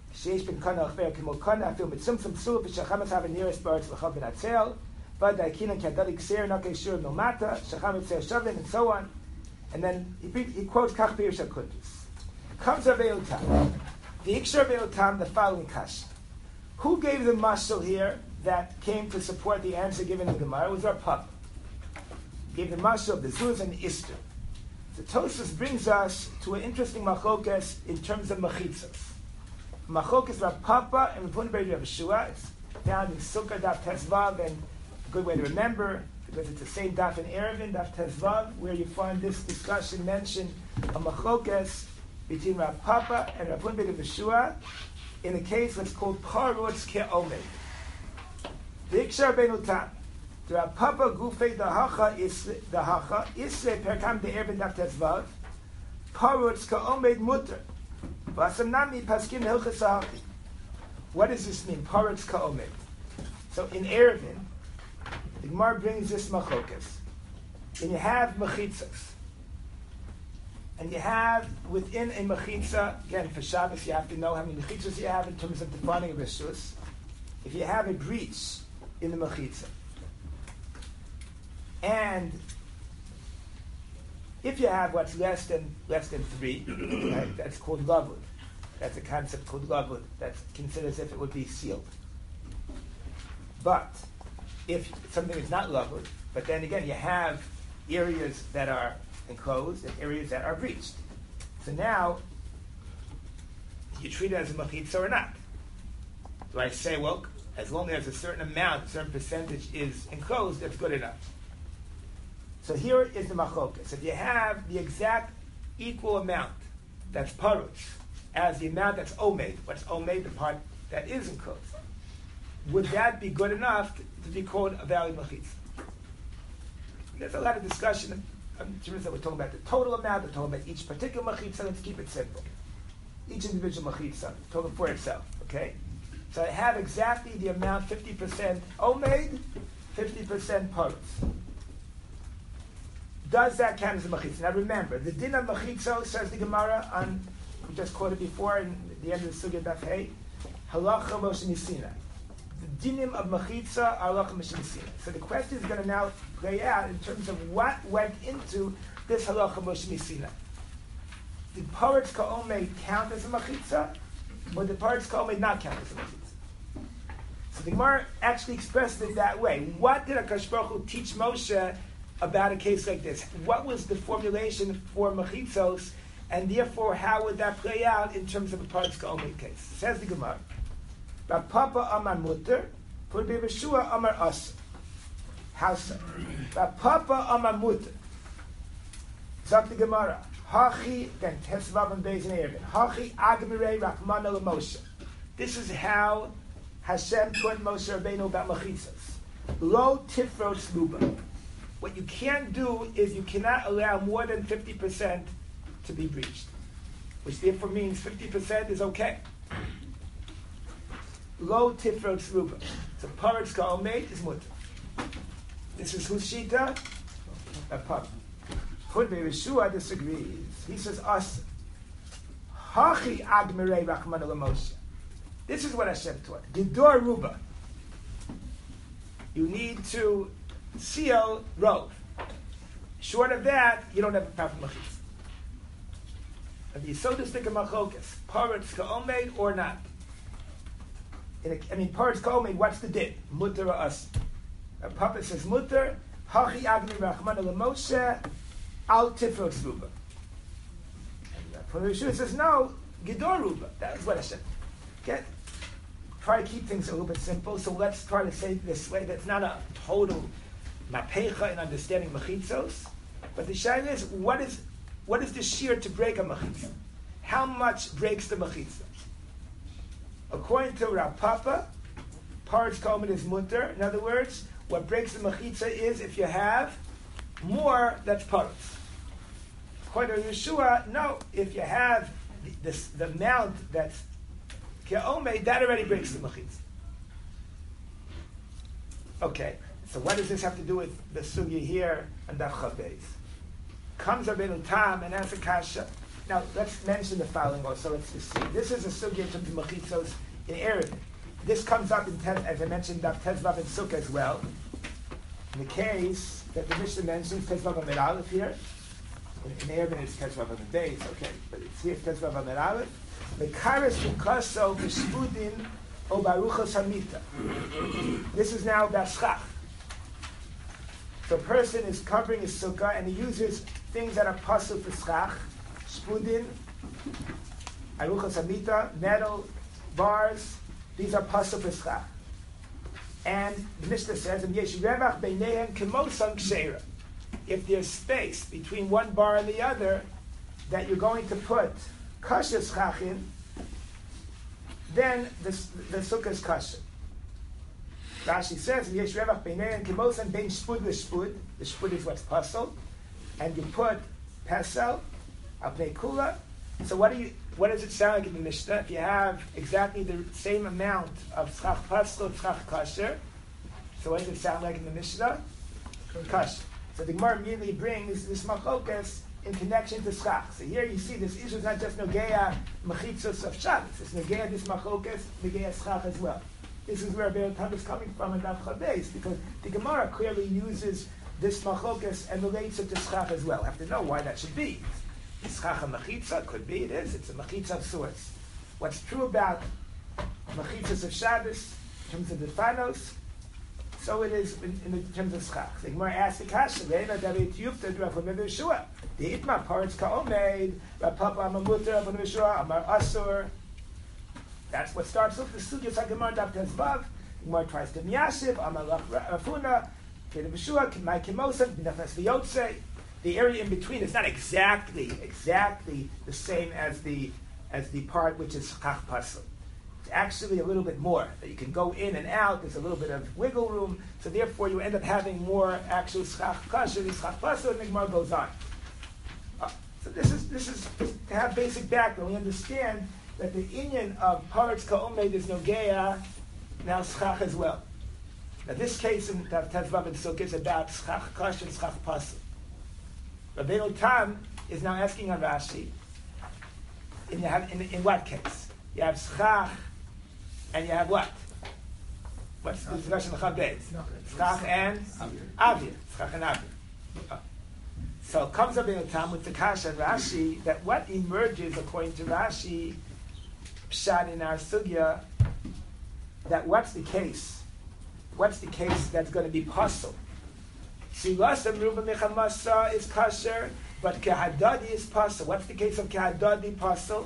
And so on. And then he quotes Kach Pirush HaKudus. Comes Rav Tam. The Ikshar Rav Tam, the following kash. Who gave the mashal here that came to support the answer given in the Gemara? It was Rav Papa. Gave the mashal of the Zuz and the Ister. The Tosfos brings us to an interesting machlokas in terms of machitzos. Machlokas Rav Papa and Rav Huna Rav Yeshua. It's found in Sukkah Daf Tezvav, and a good way to remember, because it's the same daf in Erevin, daf Tezvav, where you find this discussion mentioned, a machlokas between Rav Papa and Rav Huna Rav Yeshua in a case that's called Parutz Ke'omed. The Ikshar Beinu Tam. The Rav Papa Gufei Dahacha Isre Perkam de Erevin daf Tezvav Parutz Ke'omed Mutter Vasamnami Paskin Hilchas Ha'aki. What does this mean? Parutz Ke'omed. So in Erevin, the Gemara brings this machokas. And you have mechitzas. And you have within a mechitza, again for Shabbos you have to know how many mechitzas you have in terms of defining a rishus. If you have a breach in the mechitza, and if you have what's less than 3, right, that's called lavud. That's a concept called lavud. That's considered as if it would be sealed. But if something is not lavud, but then again you have areas that are enclosed and areas that are breached. So now, you treat it as a mechitza or not? Do I say, well, as long as a certain amount, a certain percentage is enclosed, that's good enough? So here is the machokas. If you have the exact equal amount that's parutz as the amount that's omed, what's omed, the part that is enclosed, would that be good enough to be called a valid mechitza? There's a lot of discussion. I'm sure that we're talking about the total amount, we're talking about each particular mechitza. Let's keep it simple. Each individual mechitza, talking for itself, okay? So I have exactly the amount, 50% omed, 50% parutz. Does that count as a mechitza? Now remember, the din of mechitza, says the Gemara, we just quoted before in the end of the Sugya Daf Hey, halacha Moshe Nisina. The dinim of mechitza are halacha Moshe Nisina. So the question is going to now play out in terms of what went into this halacha Moshe Nisina. Did parutz ka'omed count as a mechitza, or did parutz ka'omed not count as a mechitza? So the Gemara actually expressed it that way. What did HaKadosh Baruch Hu teach Moshe about a case like this? What was the formulation for mechitzos, and therefore how would that play out in terms of a parutz ka'omed case? Says the Gemara, Rav Papa Amar Mutter, Rav Yeshua Amar Asur. How so? Rav Papa Amar Mutter. Zok the Gemara. Hachi, then Tesvav and Beis and Erevin. Hachi Agmirei Rachmana LeMoshe. This is how Hashem taught Moshe Rabbeinu about machitzas. Lo tifro sluba. What you can't do is you cannot allow more than 50% to be breached, which therefore means 50% is okay. Lo tifro sluba. So paretz ka'omed is mutter. This is whose shita? A pub. Hudbe Yeshua disagrees. He says, us. Hachi agmirei rachmana l'Moshe. This is what Hashem taught. Gedor ruba. You need to seal rove. Short of that, you don't have a proper machitza. If you so to stick a machokas, paretz ka'omed or not. Paretz ka'omed, what's the din? Mutter or us? A papa says mutter. Hachi agmirei rachmana l'Moshe. Al tifros ruba. And Yeshua says no, Gedor ruba. That's what Hashem. Okay? Try to keep things a little bit simple. So let's try to say it this way. That's not a total mapecha in understanding machitzos. But the shaila is, what is the shear to break a machitza? How much breaks the machitza? According to Rav Papa, paretz ka'omed is mutter. In other words, what breaks the machitza is if you have more, that's paretz. According to Yeshua, no, if you have the amount that's ke'omed, that already breaks the machitza. Okay, so what does this have to do with the sugya here and the Chavez? Comes Rabbeinu Tam and asks a kasha. Now, let's mention the following also. Let's just see. This is a sugya in terms of machitzos in Erevin. This comes up in as I mentioned, Tezvav and Sukkah as well. In the case that the Mishnah mentions Tezvav Amid Aleph here. In Erevin it's Tezvav Amid Beis, okay, but it's here Tezvav Amid Aleph. Mekaris Bukaso B'Shpudin O Baruchas Hamita. This is now about Schach. So a person is covering his sukkah and he uses things that are pasul for Schach, Shpudin, Aruchas Hamita, metal, bars, these are pasul for Schach. And the Mishnah says, if there's space between one bar and the other, that you're going to put kasher schach in, then the sukkah is kasher. Rashi says, the shpud is what's pasul, and you put pesel, apnei kula. So what does it sound like in the Mishnah? If you have exactly the same amount of tzchach pasul, tzchach kasher, so what does it sound like in the Mishnah? Kasher. So the Gemara immediately brings this machokas in connection to tzchach. So here you see this issue is not just nogeya mechitzos of Shabbos. It's nogeya this machokas, nogeya tzchach as well. This is where Rabbeinu Tam is coming from in Daf Chavez, because the Gemara clearly uses this machokas and relates it to tzchach as well. I have to know why that should be. Is tzchach a mechitza? Could be, it is. It's a mechitza of sorts. What's true about mechitzos of Shabbos in terms of the fanos, so it is in terms of tzchach. The Gemara asks the kasha, Reina David Yufta, Rav Yeshua. The itma paretz ka'omed, Rav Papa Amamuter, Rav Yeshua, Amar Asur. That's what starts with the Sugyas HaGemara Daf Tezvav. The Gemara tries to miyashiv, Amar Rafuna, Rav Yeshua, Kimai Kimosan, B'nafas V'yotzei. The area in between is not exactly the same as the part which is tzchach pasul. It's actually a little bit more, that you can go in and out. There's a little bit of wiggle room, so therefore you end up having more actual tzchach kasher, tzchach pasul, and the Gemara goes on. So this is to have basic background. We understand that the inyan of paretz ka'omed is nogeya now tzchach as well. Now this case in Tezvav and Sukkah is about tzchach kasher, tzchach pasul. Rabbeinu Tam is now asking on Rashi, in what case? You have schach, and you have what? What's the discussion of Chabez? Schach and avir. Schach and avir. So comes Rabbeinu Tam with the kasha and Rashi, that what emerges according to Rashi, pshat in our sugya, that what's the case? What's the case that's going to be pasul? Silasam Ruba Mechamasa is kasher, but Kehadadi is pasul. What's the case of Kehadadi pasul?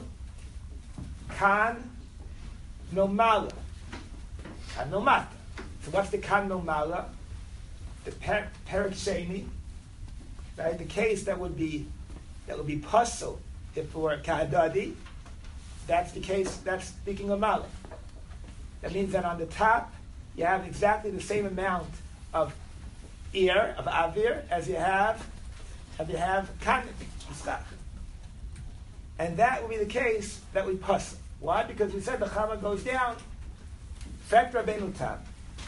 Kan Nomala. Kan Nomata. So what's the Kan Nomala? The Perik Sheni. Right? The case that would be that will be puzzle if for Kahadadi. That's the case, that's speaking of Malach. That means that on the top, you have exactly the same amount of air, of avir, as you have kanim, schach. And that will be the case that we puzzle. Why? Because we said the Chama goes down, Fek Rabbeinu Tam.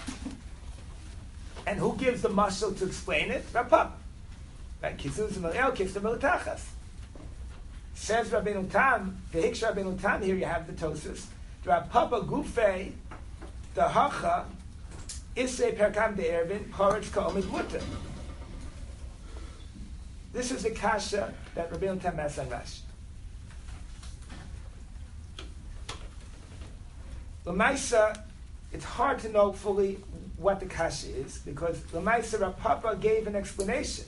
And who gives the muscle to explain it? Rav Papa. Right? Kisuz Melel, Kisuz Melitachas. Says Rabbeinu Tam, the Hiksh Rabbeinu Tam, here you have the Tosus. Rav Papa Gufei, the Hacha, Isei Perkam de Ervin, Poretz Ka'omid Mutter. This is the kasha that Rabbeinu Tam has on Rashi. L'maisa, it's hard to know fully what the kasha is because L'maisa Rav Papa gave an explanation.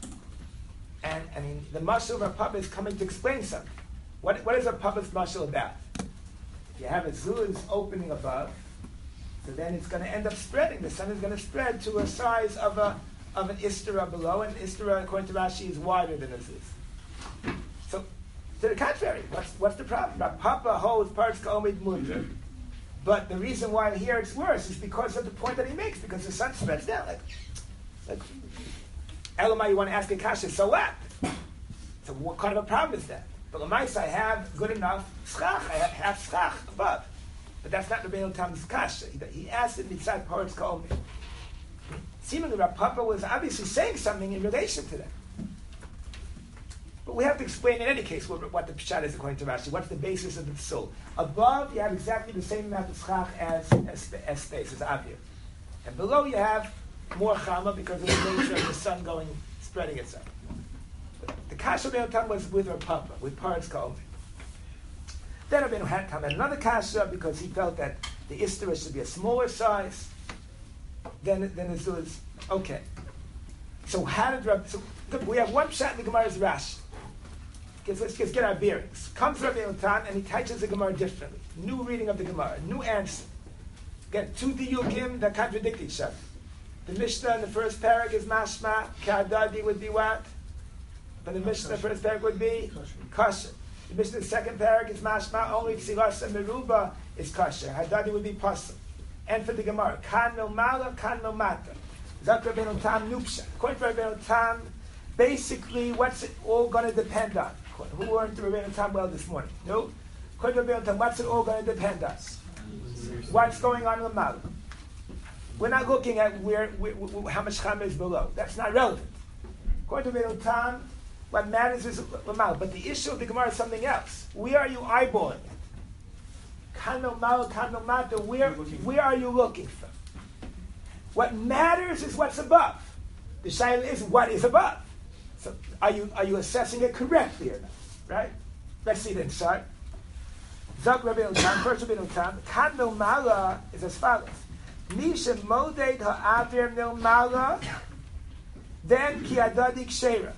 And I mean, the mashal of Rav Papa is coming to explain something. What is Rav Papa's mashal about? You have a zuz opening above, so then it's going to end up spreading. The sun is going to spread to a size of an istara below, and istara, according to Rashi, is wider than a zuz. So, to the contrary, what's the problem? Rav Papa holds parts ka'omid mutter, but the reason why here it's worse is because of the point that he makes, because the sun spreads down. Like Elamai, you want to ask a kasha, so what? So what kind of a problem is that? But Lamais, I have good enough schach, I have schach above. But that's not Rabbeinu Tam's kasha. He asked it inside Paretz Ka'omid. Seemingly Rav Papa was obviously saying something in relation to that. But we have to explain in any case what the pshat is according to Rashi. What's the basis of the soul? Above, you have exactly the same amount of schach as space, as avir. And below you have more chama because of the nature of the sun spreading itself. The kasha Rabbeinu Tam was with Rav Papa, with Paretz Ka'omid. Then Rabbeinu Tam had another kasha because he felt that the istara should be a smaller size. Then the zuz. Okay. So how did we have one pshat in the Gemara's Rashi. Let's get our bearings. Comes Rabbeinu Tam and he teaches the Gemara differently. New reading of the Gemara, new answer. Get two diyukim that contradict each other. The Mishnah in the first parak is mashma, Ka'adadi would be what? But the Mishnah in the first parak would be kosher. The Mishnah in the second parak is mashma, only ksilas and meruba is kosher. Hadadi would be pasul. And for the Gemara, kan no mala, kan no mata. Zak Rabbeinu Tam nupsha. According to Rabbeinu Tam, basically what's it all going to depend on? Who learned to Rabbeinu Tam well this morning? No? According to Rabbeinu Tam, what's it all going to depend on? What's going on in the mala? We're not looking at how much chama is below. That's not relevant. According to Rabbeinu Tam, what matters is Lamal. But the issue of the Gemara is something else. Where are you eyeballing it? Kano Mal, Kano Mata, where are you looking from? What matters is what's above. The shayla is what is above. So are you assessing it correctly or not? Right? Let's see the inside. Zak Rabbeinu Tam, first Rabbeinu Tam, Kano Mala is as follows. Misha Moded Ha'avir Nil Mala, then Ki Adadi Kshera.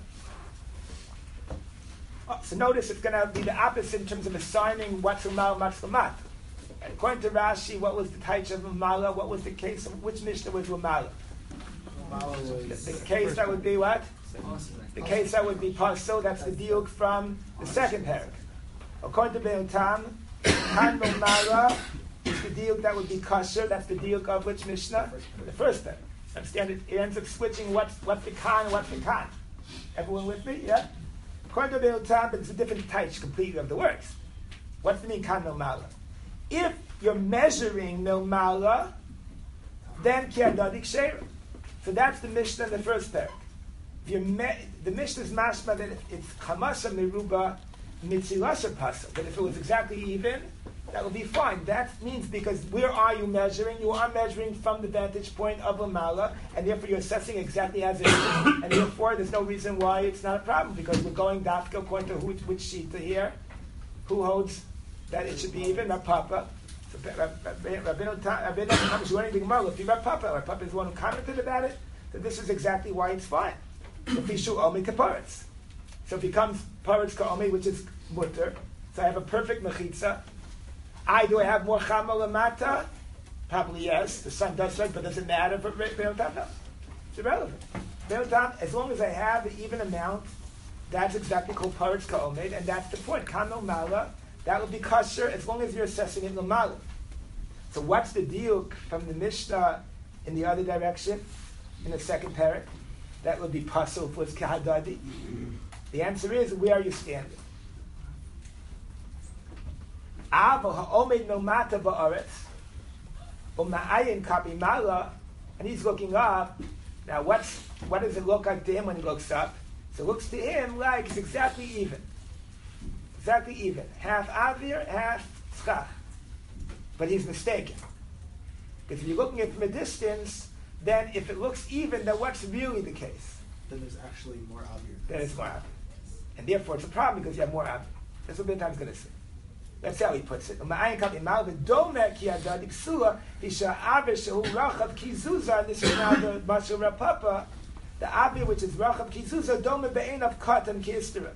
So notice it's going to be the opposite in terms of assigning what's Umal, what's Lamat. According to Rashi, what was the taich of Umala? What was the case of which Mishnah was Umala? The case that would be what? The case that would be Pasul, that's the diuk from the second parak. According to Rabbeinu Tam, Han Umala is the diuk that would be kosher, that's the diuk of which Mishnah? The first parak. Understand it ends up switching what's the kan and what's the kan. Everyone with me? Yeah? According to Rabbeinu Tam, it's a different taich completely of the words. What's the mean kan Umala? If you're measuring milmala, then ki'adadik sheira. So that's the Mishnah in the first parak. The Mishnah is mashma that it's kamasa meruba mitzilasa pasuk. That if it was exactly even, that would be fine. That means because where are you measuring? You are measuring from the vantage point of a mala, and therefore you're assessing exactly as it is. And therefore there's no reason why it's not a problem, because we're going dafka according to which sheet here. Who holds that it should be even? Rav Papa. So Rabbeinu Tam is running the Gemara. If you Rav Papa is the one who commented about it, then this is exactly why it's fine. If Fishu Omi Kaparetz. So if he comes Paretz Ka'omi, which is mutter, so I have a perfect mechitza. Do I have more chama lamata? Probably yes. The sun does right, but does it matter for Rabbeinu Tam? No. It's irrelevant. Rabbeinu Tam, as long as I have the even amount That's exactly called Paretz Ka'omed, and that's the point. Kano Mala, that will be kosher as long as you're assessing it Lamala. So what's the diuk from the Mishnah in the other direction, in the second parak? That would be pasul plus kahadadi. The answer is, where are you standing? Ava ha'omed no mata ba'aretz, u'ma'ayin kapi mala, and he's looking up. Now, what does it look like to him when he looks up? So it looks to him like it's exactly even. Exactly even. Half avir, half tzchach. But he's mistaken. Because if you're looking at it from a distance, then if it looks even, then what's really the case? Then there's actually more avir. Then it's more avir. And therefore it's a problem because you have more avir. That's what Bintam's going to say. That's how he puts it. And this is now the Mashal Rapapa, the avir which is Rachav Kizuza, Dome Be'enav Katan Kiistera.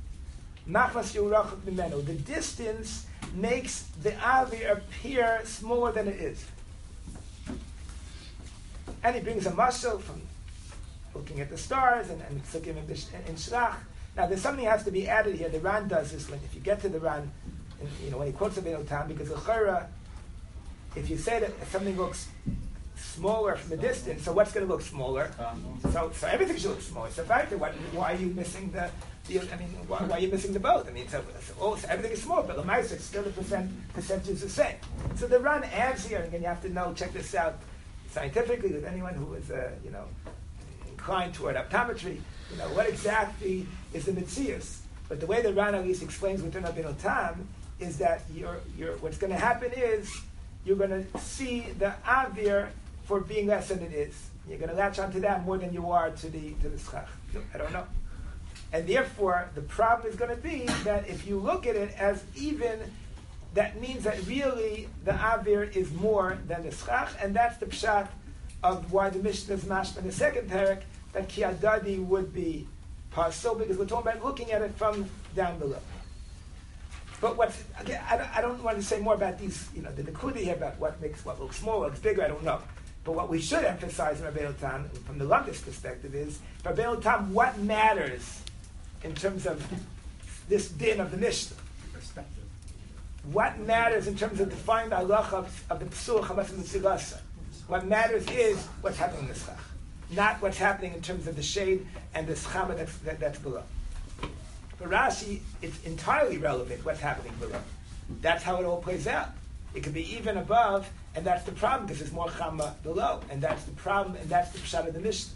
The distance makes the avir appear smaller than it is. And he brings a mashal from looking at the stars and looking in Shlach. Now there's something that has to be added here. The Ran does this when, if you get to the Ran, and, when he quotes Rabbeinu Tam, because the Chara, if you say that something looks smaller from a distance, so what's going to look smaller? So everything should look smaller. So why are you missing why are you missing the boat? So everything is small, but Lamaisa, it's still the percentage is the same. So the Ran adds here, and again you have to know, check this out scientifically with anyone who is inclined toward optometry, what exactly is the Metzius. But the way the Ran at least explains within Rabbeinu Tam is that what's going to happen is you're going to see the avir for being less than it is. You're going to latch onto that more than you are to the schach. I don't know. And therefore, the problem is going to be that if you look at it as even, that means that really the avir is more than the schach, and that's the pshat of why the Mishnah is mashma in the second parak, that ki adadi would be pasul, because we're talking about looking at it from down below. But I don't want to say more about these, the nekuda here about what makes what looks smaller, looks bigger, I don't know. But what we should emphasize in Rabbeinu Tam, from the Lamdis perspective, is for Rabbeinu Tam, what matters in terms of this din of the Mishnah? Perspective. What matters in terms of defining the halacha of the Psul Chamas Mitzilasa? What matters is what's happening in the schach, not what's happening in terms of the shade and the schama that's below. For Rashi, it's entirely relevant what's happening below. That's how it all plays out. It could be even above, and that's the problem because there's more chama below, and that's the problem, and that's the pshat of the Mishnah.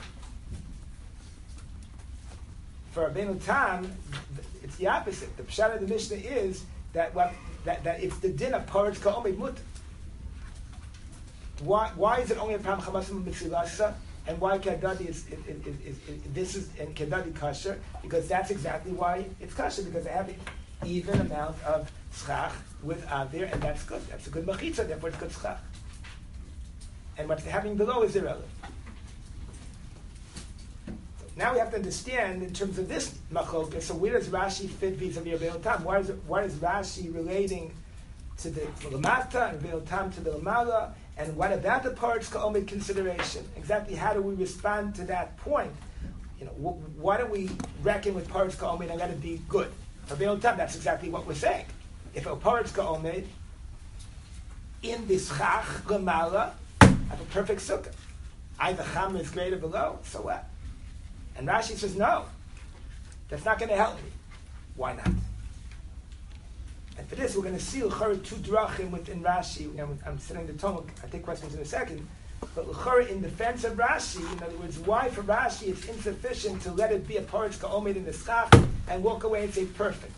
For Rabbeinu Tam, it's the opposite. The pshat of the Mishnah is that it's the din of Paretz Ka'omed Mutter. Why is it only a problem Chamasim Mitzilasa? And why Kedadi is this is in Kedadi kosher? Because that's exactly why it's kosher, because they have an even amount of schach with avir, and that's good. That's a good machitza, therefore it's good schach. And what's happening below is irrelevant. So now we have to understand in terms of this machlokes. So where does Rashi fit vis-a-vis Rabbeinu Tam? Why is Rashi relating to the Lamata and Rabbeinu Tam to the Lamala? And what about the Paretz Ka'omed consideration? Exactly how do we respond to that point? Why don't we reckon with Paretz Ka'omed and let it be good? For Rabbeinu Tam, that's exactly what we're saying. If a Paretz Ka'omed in the schach Lamala have a perfect sukkah, either chama is greater below, so what? And Rashi says, no, that's not going to help me. Why not? And for this, we're going to see l'chara two drachim within Rashi. I'm sitting the Talmud. I take questions in a second. But l'chara in defense of Rashi, in other words, why for Rashi it's insufficient to let it be a Paretz Ka'omed in the schach and walk away and say perfect.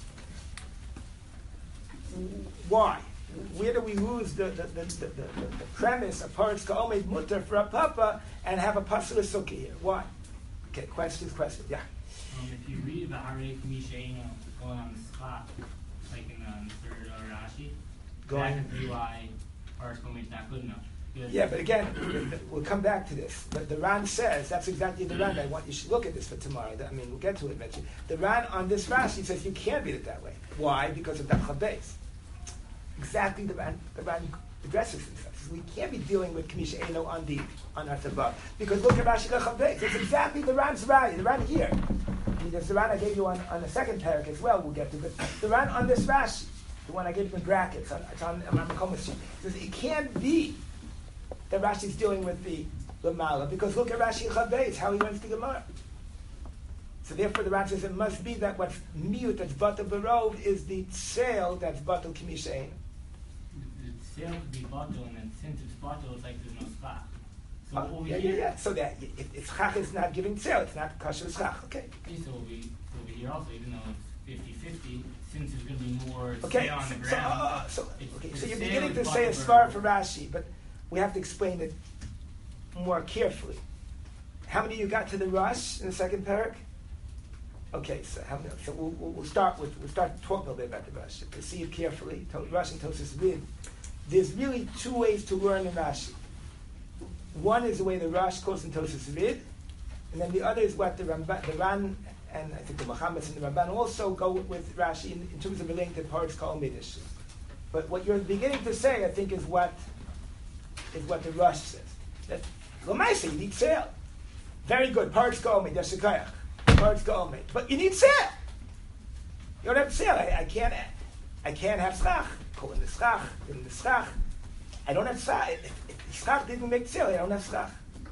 Why? Where do we lose the premise of Paretz Ka'omed mutter for a papa and have a pasuk sukkah here? Why? Okay, question. Yeah. If you read the Harei Mishaino going on the schach, like in the third Rashi, that could be why Paretz Ka'omed is not good enough. Yeah, but again, we'll come back to this. The Ran says, that's exactly the Ran. You should look at this for tomorrow. We'll get to it eventually. The Ran on this Rashi says you can't read it that way. Why? Because of the Chabez. Exactly the Ran addresses himself. We can't be dealing with Kamisha Eno on Artabah. Because look at Rashi Chabez. It's exactly the Ran's Raya, the Ran here. there's the Ran I gave you on the second parak as well, we'll get to, but the Ran on this Rashi, the one I gave you in brackets, it's on Makom Sheet, says it can't be that Rashi's dealing with the Lamala, because look at Rashi Chavez, how he went to Gemara. So therefore the Ran says it must be that what's mute, that's Batal Barov, is the sale that's Batal Kimishain. The sale could be Batal, and then since it's Batal, it's like there's no Schach. So over yeah, here, yeah. So that if Schach is not giving sale, it's not kosher Schach. Okay. So over here also, even though it's 50-50, since there's going to be more okay. sale on the ground. So the you're sale beginning is to say a Batal svar Barov. for Rashi, but we have to explain it more carefully. How many you got to the Rush in the second parak? Okay, so how many? So we'll start talking a little bit about the Rush. To see it carefully, Rush and Tosas Vid. There's really two ways to learn in Rashi. One is the way the Rush quotes in Tosas Vid, and then the other is what the Ran and I think the Muhammad and the Ramban also go with Rashi in terms of relating to parts called Midish. But what you're beginning to say, I think, is what the Rush says. That Lamaisa, you need sale. Very good. Parts go me. There's a kayach. Parts go me. But you need sale. You don't have sale. I can't have schach. Pull in the schach. In the schach. I don't have schach. If schach didn't make sale, I don't have schach.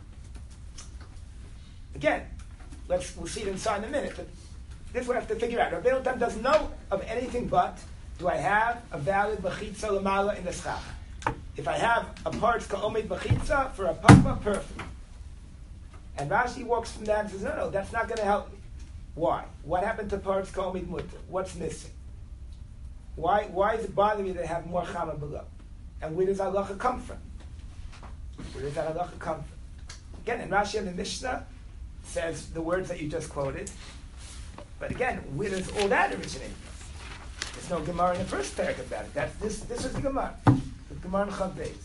Again, we'll see it inside in a minute. But this is what I have to figure out. Rabbeinu Tam doesn't know of anything but do I have a valid b'chitza l'mala in the schach? If I have a parts ka'omid b'chitza for a papa, perfect. And Rashi walks from that and says, no, that's not going to help me. Why? What happened to parts ka'omid mutter? What's missing? Why is it bothering me to have more chama below? And where does halacha come from? Where does that halacha come from? Again, in Rashi and the Mishnah says the words that you just quoted. But again, where does all that originate from? There's no Gemara in the first parak about it. This is the Gemara. The Gemara in Chavez.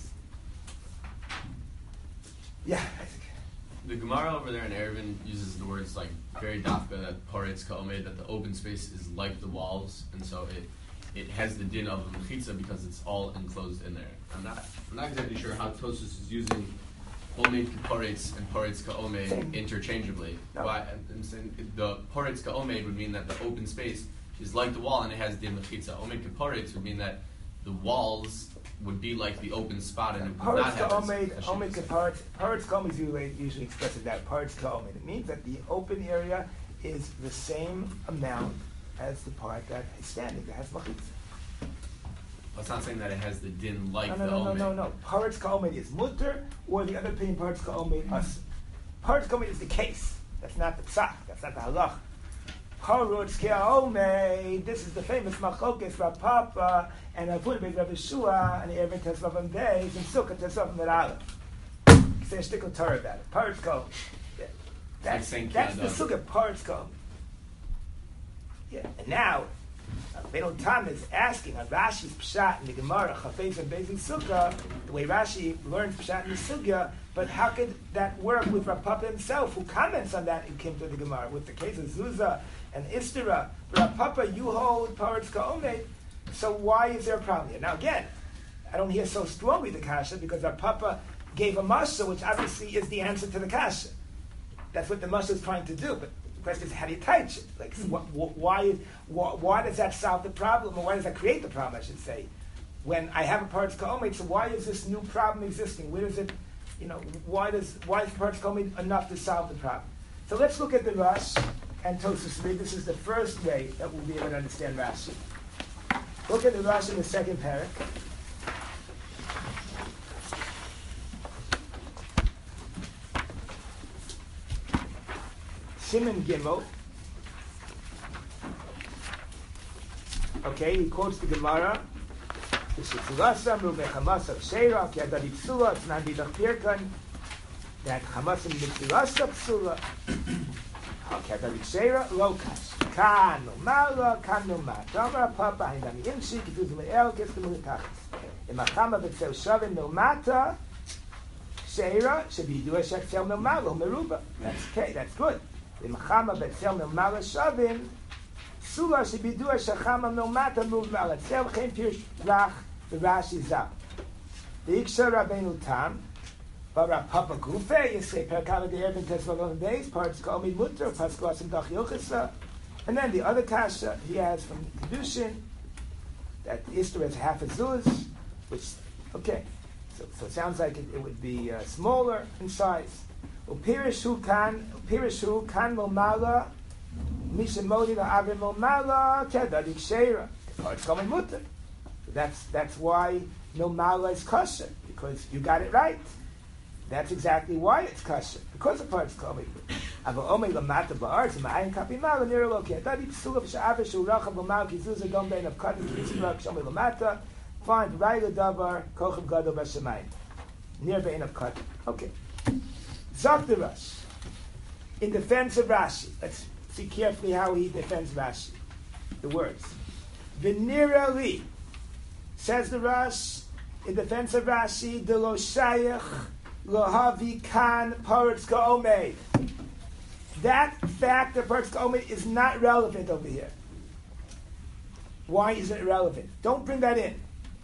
Yeah. The Gemara over there in Eruvin uses the words like very dafka, that paretz ka'omed, that the open space is like the walls, and so it has the din of a mechitza because it's all enclosed in there. I'm not exactly sure how Tosfos is using omed paretz and paretz ka'omed interchangeably. No. Why? I'm saying the paretz ka'omed would mean that the open space is like the wall and it has din mechitza. Omed paretz would mean that the walls would be like the open spot and it would not have Paretz ka'omed is usually expressed as that. Paretz ka'omed. It means that the open area is the same amount as the part that is standing, that has machitza. It's not saying that it has the din like the omed. No. Paretz ka'omed is mutter, or the other opinion, paretz ka'omed us. Paretz ka'omed is the case. That's not the psak. That's not the halach. Paretz ka'omed. This is the famous machokes Rav Papa and Rav Huna Rav Yeshua and Eruvin Tesvav and Beis and Sukkah Tesvav and Aleph. Say a shtickle Torah about it. Paretz ka'omed. That's the sukkah. Paretz ka'omed. Yeah, and now, Rabbeinu Tam is asking on Rashi's Pshat in the Gemara, Chafetz and Beis and Sukkah, the way Rashi learns Pshat in the Sugya, but how could that work with Rav Papa himself, who comments on that in Kimta the Gemara, with the case of Zuzah and Istera? Rav Papa, you hold Paretz ka'omed, so why is there a problem here? Now again, I don't hear so strongly the kasha, because Rav Papa gave a masha, which obviously is the answer to the kasha. That's what the masha is trying to do, but the question is, how do you teach it? Like, why does that solve the problem, or why does that create the problem, I should say? When I have a paretz ka'omed, so why is this new problem existing? Where does it, why is paretz ka'omed enough to solve the problem? So let's look at the Rush and Tosfos Vid. This is the first way that we'll be able to understand Rashi. Look at the Rush in the second parak. Siman Gimel. Okay, he quotes the Gemara. This is Lasam Rume Hamas of Sheira, Kiadadi Psula, it's not Bidach Pirkan, that Hamas and Mitzilasa Psula, Kiadadi Sheira, Lokas, Kano Mala, Kano Ma, Tamar Papa, Hindami Imshi, Kituz Me'el, Kistam Lekachas. Imachama Betzel Shavin no Mata, Sheira, Shabidua Shekzel no Malo, Meruba. That's okay, that's good. Imachama Betzel no Mala Shavin, Sula Shabidua Shachama no Mata, Move Mala, Tzel Chem Pirsh Rach, the Rashi Zap. The Iksha Rabbeinu Tam, Bara Papa Gufe, you say Perkama de Ervin Tesvalon Days, parts Kalmid Mutter, Pasquasim Dach Yochasa. And then the other kasha he has from Kedushin, that Easter has half a zuz, which, okay, so it sounds like it would be smaller in size. Upirishu kan momala, mishemodi la'avir momala, kedadik sheira. Parts Kalmid Mutter. That's why momala is kosher, because you got it right. That's exactly why it's kosher, because the parts Kalmid Mutter. Aber omei lamata ba'arz ma'ayin kapi mala nirlo ki atadi psula v'sha'av shu rachav l'mal ki zuzah dom bein of kadim k'yisrak shomei lamata find rai l'davar kochav gadol b'shamayim near bein of kadim. Okay. Zok the Rosh in defense of Rashi. Let's see carefully how he defends Rashi. The words. V'nira li says the Rosh in defense of Rashi de lo shayach lo havi kan paretz ka'omed. That fact that Paretz Ka'omed is not relevant over here. Why is it relevant? Don't bring that in.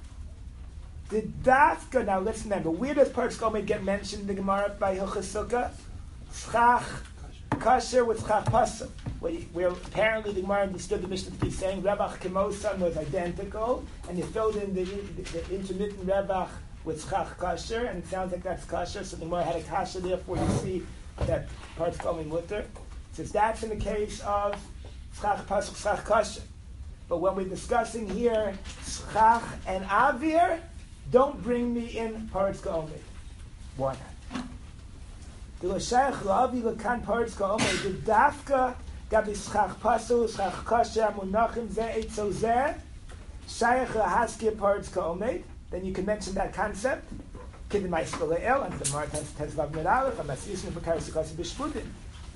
The dafka, now let's remember, where does Paretz Ka'omed get mentioned in the Gemara by Hilchos Sukkah? Schach kasher with schach pasuk, where apparently the Gemara understood the Mishnah to be saying Rebach Kemosan was identical, and you filled in the intermittent Rebach with schach kasher, and it sounds like that's kasher, so the Gemara had a kasher, therefore you see that parts Kalmid Mutter. Since that's in the case of schach pasuk, schach kasher. But when we're discussing here schach and avir, don't bring me in parts Kalmid. Why not? The l'shayach la'avi l'kan parts Kalmid, the dafka gabi schach pasuk, schach kasher, munachim zeh etzo zeh, shayach la'haskir parts Kalmid. Then you can mention that concept. And the Mar Tezvav Meralef, and Masishin B'Kar Sukkos B'Shpudim.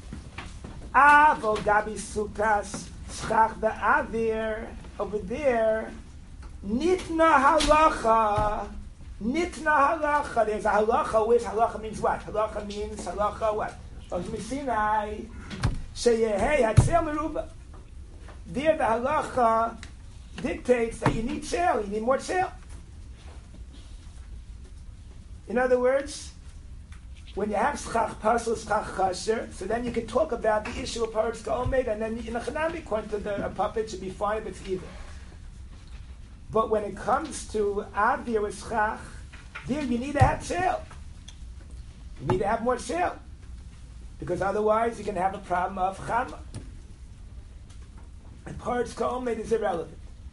Avol Gabi Sukkos Schach V'Avir over there. Nitna halacha. Nitna halacha. There's a halacha. Which halacha means what? Halacha means halacha what? Sinai Sheyehei Hatzel Meruba. There the halacha dictates that you need tzel. You need more tzel. In other words, when you have schach pasul, schach kasher, so then you can talk about the issue of parts ka'omed, and then in a chanami, according to a puppet, should be fine if it's either. But when it comes to avir with schach, there you need to have tzel. You need to have more tzel, because otherwise you can have a problem of chama. And parts ka'omed is irrelevant.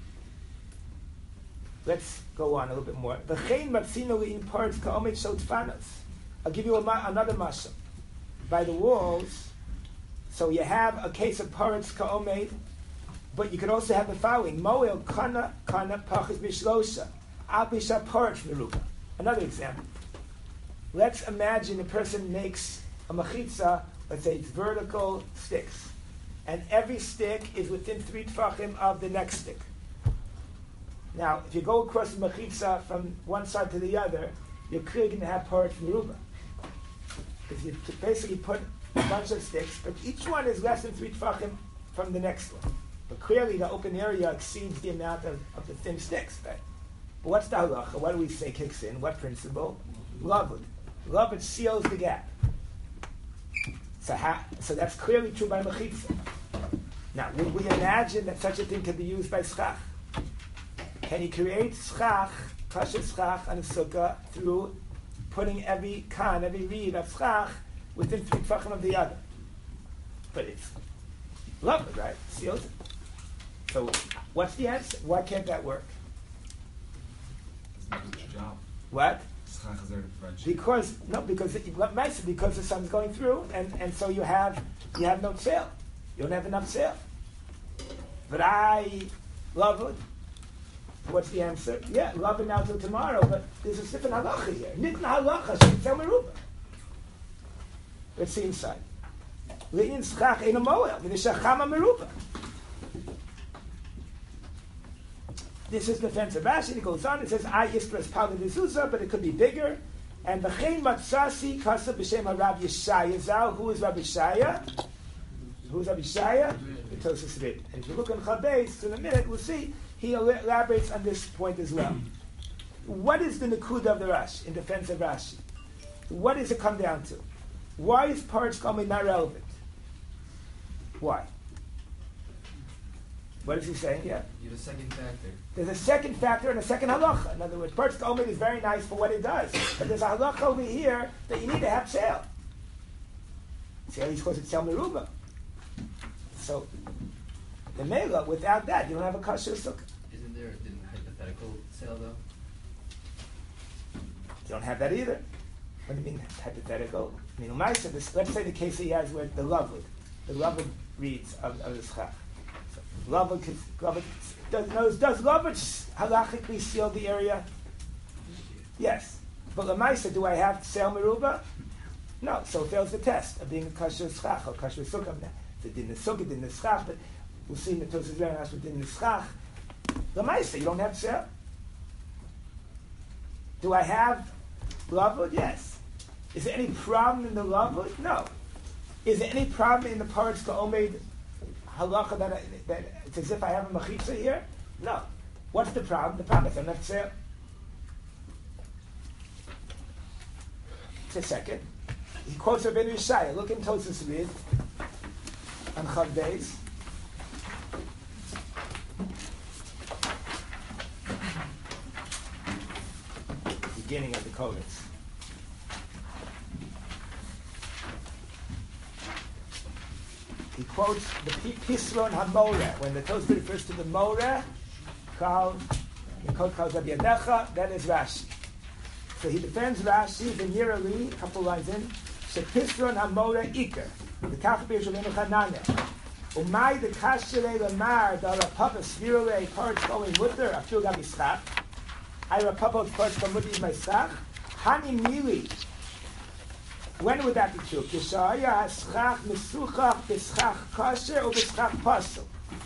Let's go on a little bit more. V'chein matzino in parts ka'omed shotfanos. I'll give you another mashal. By the walls, so you have a case of parts ka'omed, but you could also have the following: Moel kana pachas bishlosha, al bisha parts meruba. Another example. Let's imagine a person makes a machitza. Let's say it's vertical sticks, and every stick is within 3 tfachim of the next stick. Now, if you go across the machitza from one side to the other, you're clearly going to have parts meruba. Because you basically put a bunch of sticks, but each one is less than 3 tfachim from the next one. But clearly the open area exceeds the amount of the thin sticks. Right? But what's the halacha? What do we say kicks in? What principle? Lavud. Lavud seals the gap. So that's clearly true by machitza. Now, would we imagine that such a thing can be used by schach? Can you create schach, kasher schach on a sukkah through putting every reed of schach within 3 tfachim of the other? But it's lovely, right? Seals it. So what's the answer? Why can't that work? It's not your job. What? Schach is there to French. Because the sun's going through, and so you have no tzel. You don't have enough tzel. But I love it. What's the answer? Yeah, love it now till tomorrow, but there's a different halacha here. Nitna halacha, she'itzel meruba. Let's see inside. Le'in schach ein moel, v'nishachama meruba. This is the defense of Rashi. It goes on. It says, "I ispras pala d'zuzah," but it could be bigger. And v'chein matzasi kasa b'shem Rav Yeshaya Zal. Who is Rabbi Yeshaya? Who's Rabbi Yeshaya? The Tosfos Rid. And if you look on Chabez, in a minute we'll see he elaborates on this point as well. What is the Nakuda of the Rashi in defense of Rashi? what does it come down to? Why is Paretz Kalmei not relevant? Why? What is he saying? Yeah. You have a second factor. There's a second factor and a second halacha. In other words, Paretz Kalmei is very nice for what it does, but there's a halacha over here that you need to have sale. Sale is supposed to sell meruba. So the mela, without that, you don't have a kasher sukkah. Isn't there a hypothetical sale though? You don't have that either. What do you mean hypothetical? I mean, let's say the case he has where the Lavud reads of the schach. So Lavud does Lavud halachically seal the area? Yes. But Lamaisa, do I have sale meruba? No. So it fails the test of being a kasher schach or kasher sukkah. It's a din sukkah, din schach, but we'll see in the Tosfos very nice with din schach. Lamaisa, you don't have sale. Do I have Lavud? Yes. Is there any problem in the Lavud? No. Is there any problem in the Paretz Kalmei halacha that it's as if I have a machitza here? No. What's the problem? The problem is I don't have sale. Just a second. He quotes Rabbeinu Yeshaya. Look in Tosfos Reed on Chav Beis. Beginning of the Kodex. He quotes the Pisron HaMoreh. When the Tosfos refers to the Moreh, the code calls Rabbi Yadecha, that is Rashi. So he defends Rashi, the Nirali, a couple lines in, Pisron HaMoreh Iker, the Kachbir Shalenu Chanane. Umay the Kashere Lamar, the Rapapa Svirole, Paretz Kalmei Mutter, Afil Gabi Schach. I Rapapa Paretz Kalmei Mutter is my Schach. Hani Mili. When would that be true? Kishaya haschach mesuchach b'schach kasher or b'schach pasul.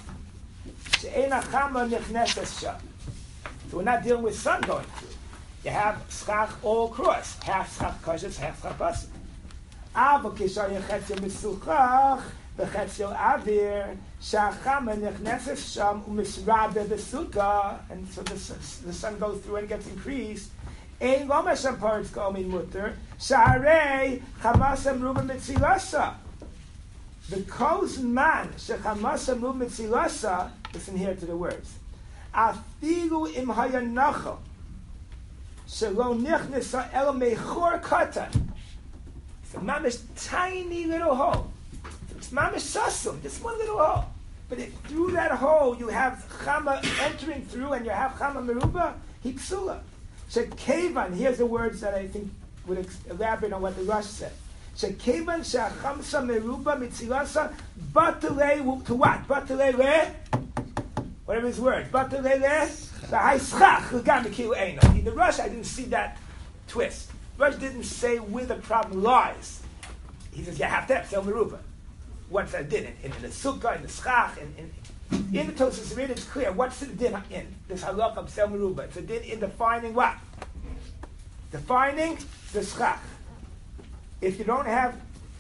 She'ena chama nichneses sham. So we're not dealing with sun going through. You have schach all across. Half schach kasher, half schach pasul. Ava kishaya chetzio mesuchach b'chetzio avir she'achama nichneses sham u'misrabe b'sukkah. And so the sun goes through and gets increased. Ein lo mesham Paretz Kalmei mutter, sha'arei chamasam ruba mitzilasa. Because man shechamasam ruba mitzilasa, listen here to the words. Afilu im hayanacha, shelo nichnesa el mechor katan. It's a mamish tiny little hole. It's mamish sasum, just one little hole. But through that hole you have chama entering through, and you have chama meruba hipsula. Shekevan, here's the words that I think would elaborate on what the Rosh said. Shekevan she'achamsa meruba mitzilasa batalei to what? Batalei le? Whatever his word. Batalei le? The haischach l'gam mikilu eino. In the Rosh, I didn't see that twist. Rosh didn't say where the problem lies. He says you have to have sel meruba. What's that din? In the sukkah, in the schach, in the Tosfos Reed, it's clear. What's the din in this halach of sel meruba? It's a din in defining what? Defining the schach. If you have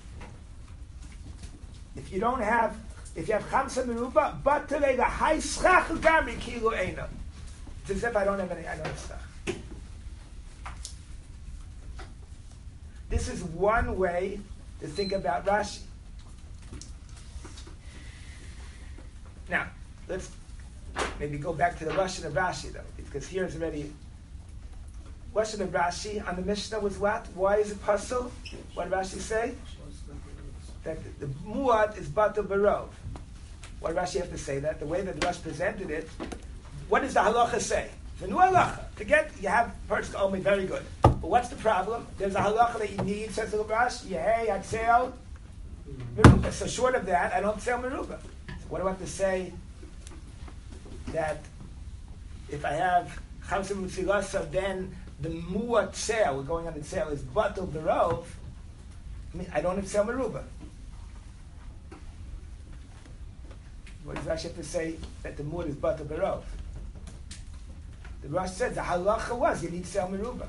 chamsa meruba, but today the high schach gami kilo eino. It's as if I don't have schach. This is one way to think about Rashi. Now, let's maybe go back to the Lashon of Rashi, though, because here's already... Lashon of Rashi on the Mishnah was what? Why is it pasul? What did Rashi say? That the muad is batel barov. Why did Rashi have to say that? The way that the Rashi presented it, what does the halacha say? The new halacha. Forget, you have Paretz Kalmei, very good. But what's the problem? There's a halacha that you need, says the Rashi, Yehei, Hadsel, meruba. So short of that, I don't sell meruba. What do I have to say that if I have chamsa mitzilasa, then the muat sale, we're going on the sale, is batel barov? I mean, I don't have to sell meruba. What does Rashi have to say that the muat is batel barov? The Rashi said the halacha was you need to sell meruba.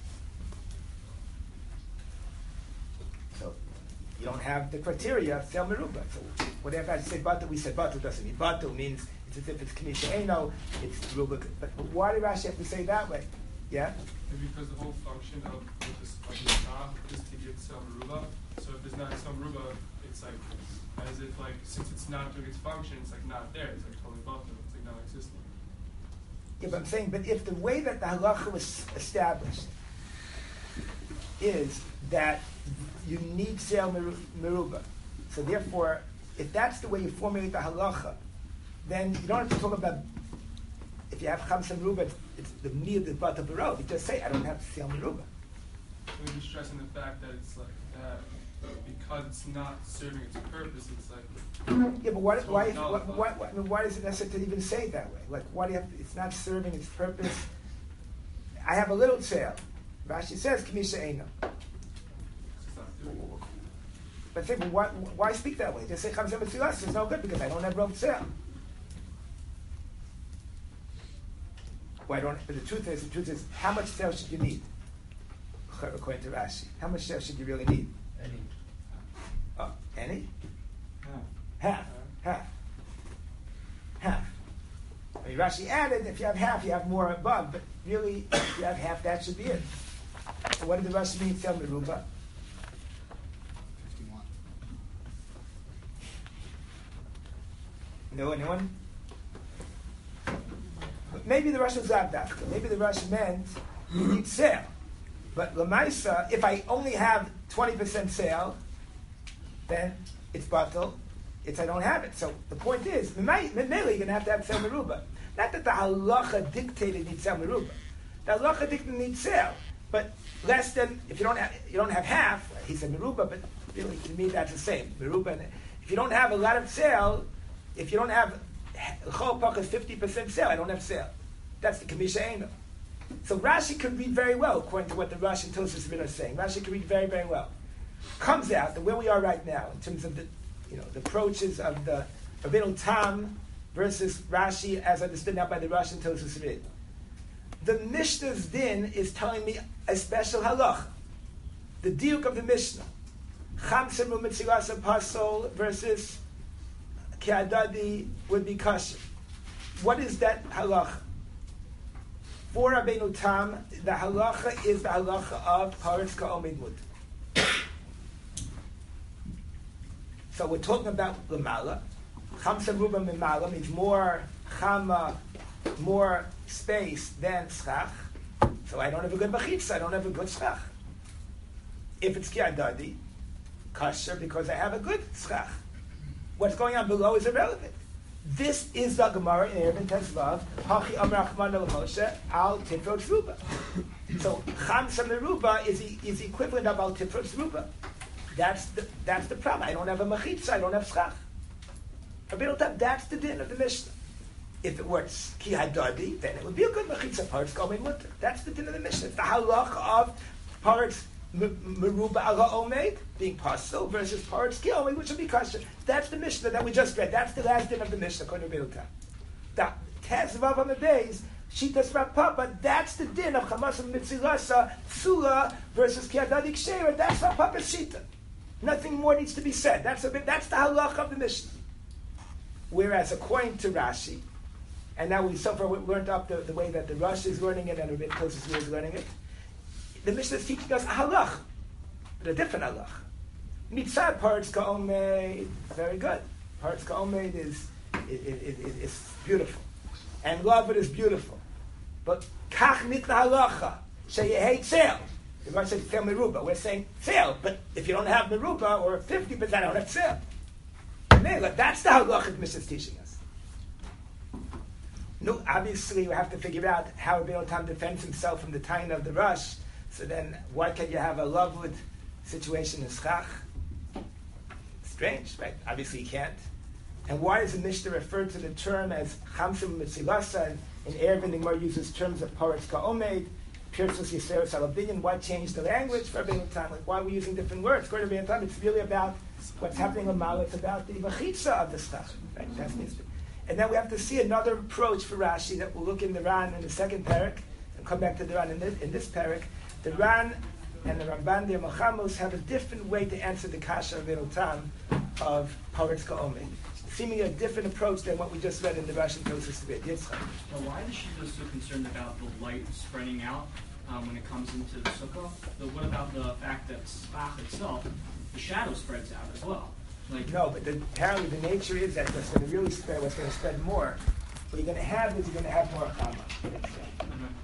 So you don't have the criteria of sell meruba. So whatever I say batel, we said batel doesn't mean batel means it's as if it's knisha eno, it's meruba. But why did Rashi have to say that way? Yeah? Maybe because the whole function of this schach is to get some meruba. So if there's not some meruba, it's like as if like since it's not doing its function, it's like not there. It's like totally buffalo. It's like non-existent. Yeah, but I'm saying, but if the way that the halacha was established is that you need sale meruba, so therefore, if that's the way you formulate the halacha, then you don't have to talk about if you have chamsa meruba, it's the need of the bata barov. You just say, I don't have sale meruba. Maybe stressing the fact that it's like that because it's not serving its purpose. It's like Yeah, but why is it necessary to even say it that way? Like, why do you have to, it's not serving its purpose. I have a little sale. Rashi says, Kamisha Eino. it's not doing it. But say, but why speak that way? Just say, Chamsa Metzilas is no good because I don't have rope sale. Why don't? But the truth is, how much sale should you need? According to Rashi, how much sale should you really need? Any. Any? Half. Half. I mean, Rashi added, if you have half, you have more above, but really, if you have half, that should be it. So what did the Rashi mean, sale meruba? 51. No, anyone? Maybe the Rashi was Zavdafka. Maybe the Rashi meant you need sale. But Lamaisa, if I only have 20% sale, then it's batal. It's I don't have it. So the point is, Memele, you're going to have sale meruba. Not that the halacha dictated needs sale meruba. The halacha dictated needs sale, but less than if you don't have half. He said meruba, but really to me that's the same. Meruba. If you don't have a lot of sale, if you don't have chol pachas 50% sale, I don't have sale. That's the kamisha eino. So Rashi could read very well according to what the Rashi and Tosfos are saying. Rashi could read very, very well. Comes out that where we are right now in terms of the approaches of the Rabbeinu Tam versus Rashi as understood now by the Rashi and Tosfos read. The Mishnah's din is telling me a special halacha. The diuk of the Mishnah. Chamsa Mu'mitzilasa Pasol versus Ki'adadi would be kosher. What is that halacha? For Rabbeinu Tam, the halacha is the halacha of Paretz Ka'omid Mut. So we're talking about Lamala. Chamsa Ruba Mimala means more chama, more space than schach. So I don't have a good machitza, I don't have a good schach. If it's Ki'adadi, kosher because I have a good schach. What's going on below is irrelevant. This is the Gemara in Eruvin Tezvav. Hachi Amar Achman El Moshe Al Tifrot Ruba. So Chamsa Meruba is equivalent of Al Tifrot Ruba. That's the problem. I don't have a machitza. I don't have schach. That's the din of the Mishnah. If it were ki hadadi, then it would be a good machitza. Parts going mutter. That's the din of the Mishnah. It's the halach of parts meruba ala omed being pasul versus parts ki omed, which would be kosher. That's the Mishnah that we just read. That's the last din of the Mishnah. According to Rabbeinu Tam. The Tezvav on the days. Shitas Rav Papa, that's the din of Chamas Mitzilasa, Sula versus ki hadadi ksheira. That's Rav Papa's shita. Nothing more needs to be said. That's the halach of the Mishnah. Whereas according to Rashi, and now we so far learned up the way that the Rashi is learning it and a bit closer is learning it, the Mishnah is teaching us a halach, but a different halach. Mitzad Paretz Ka'omed, very good. Paretz Ka'omed is beautiful. And Lavid is beautiful. But Kach Nitna Halacha, Sheyehei Tzel. The Gemara said sale meruba. We're saying sale, but if you don't have meruba or 50%, I don't have sale. That's the halacha the Mishnah is teaching us. No, obviously we have to figure out how Rabbeinu Tam defends himself from the time of the rush. So then, why can you have a loved situation in schach? Strange, right? Obviously you can't. And why does the Mishnah refer to the term as chamsim mitzilasa? In Eruvin, the Gemara uses terms of paretz ka'omed. Pirsus Yisrael Salabinyan, why change the language for Rabbeinu Tam? Like, why are we using different words? According to Rabbeinu Tam, it's really about what's happening in Mal, it's about the machitza of the stuff. Right? That's the history. And then we have to see another approach for Rashi that we'll look in the Ran in the second parak, and come back to the Ran in this parak. The Ran and the Ramban, the Machamus, have a different way to answer the kasha of Rabbeinu Tam of Paretz Ka'omed. Seemingly a different approach than what we just read in the Rashi and Tosfos. Well, why is she so concerned about the light spreading out when it comes into the sukkah. But what about the fact that schach itself, the shadow spreads out as well? Like no, but apparently the nature is that what's going to really spread, what's going to spread more, what you're going to have is you're going to have more chama.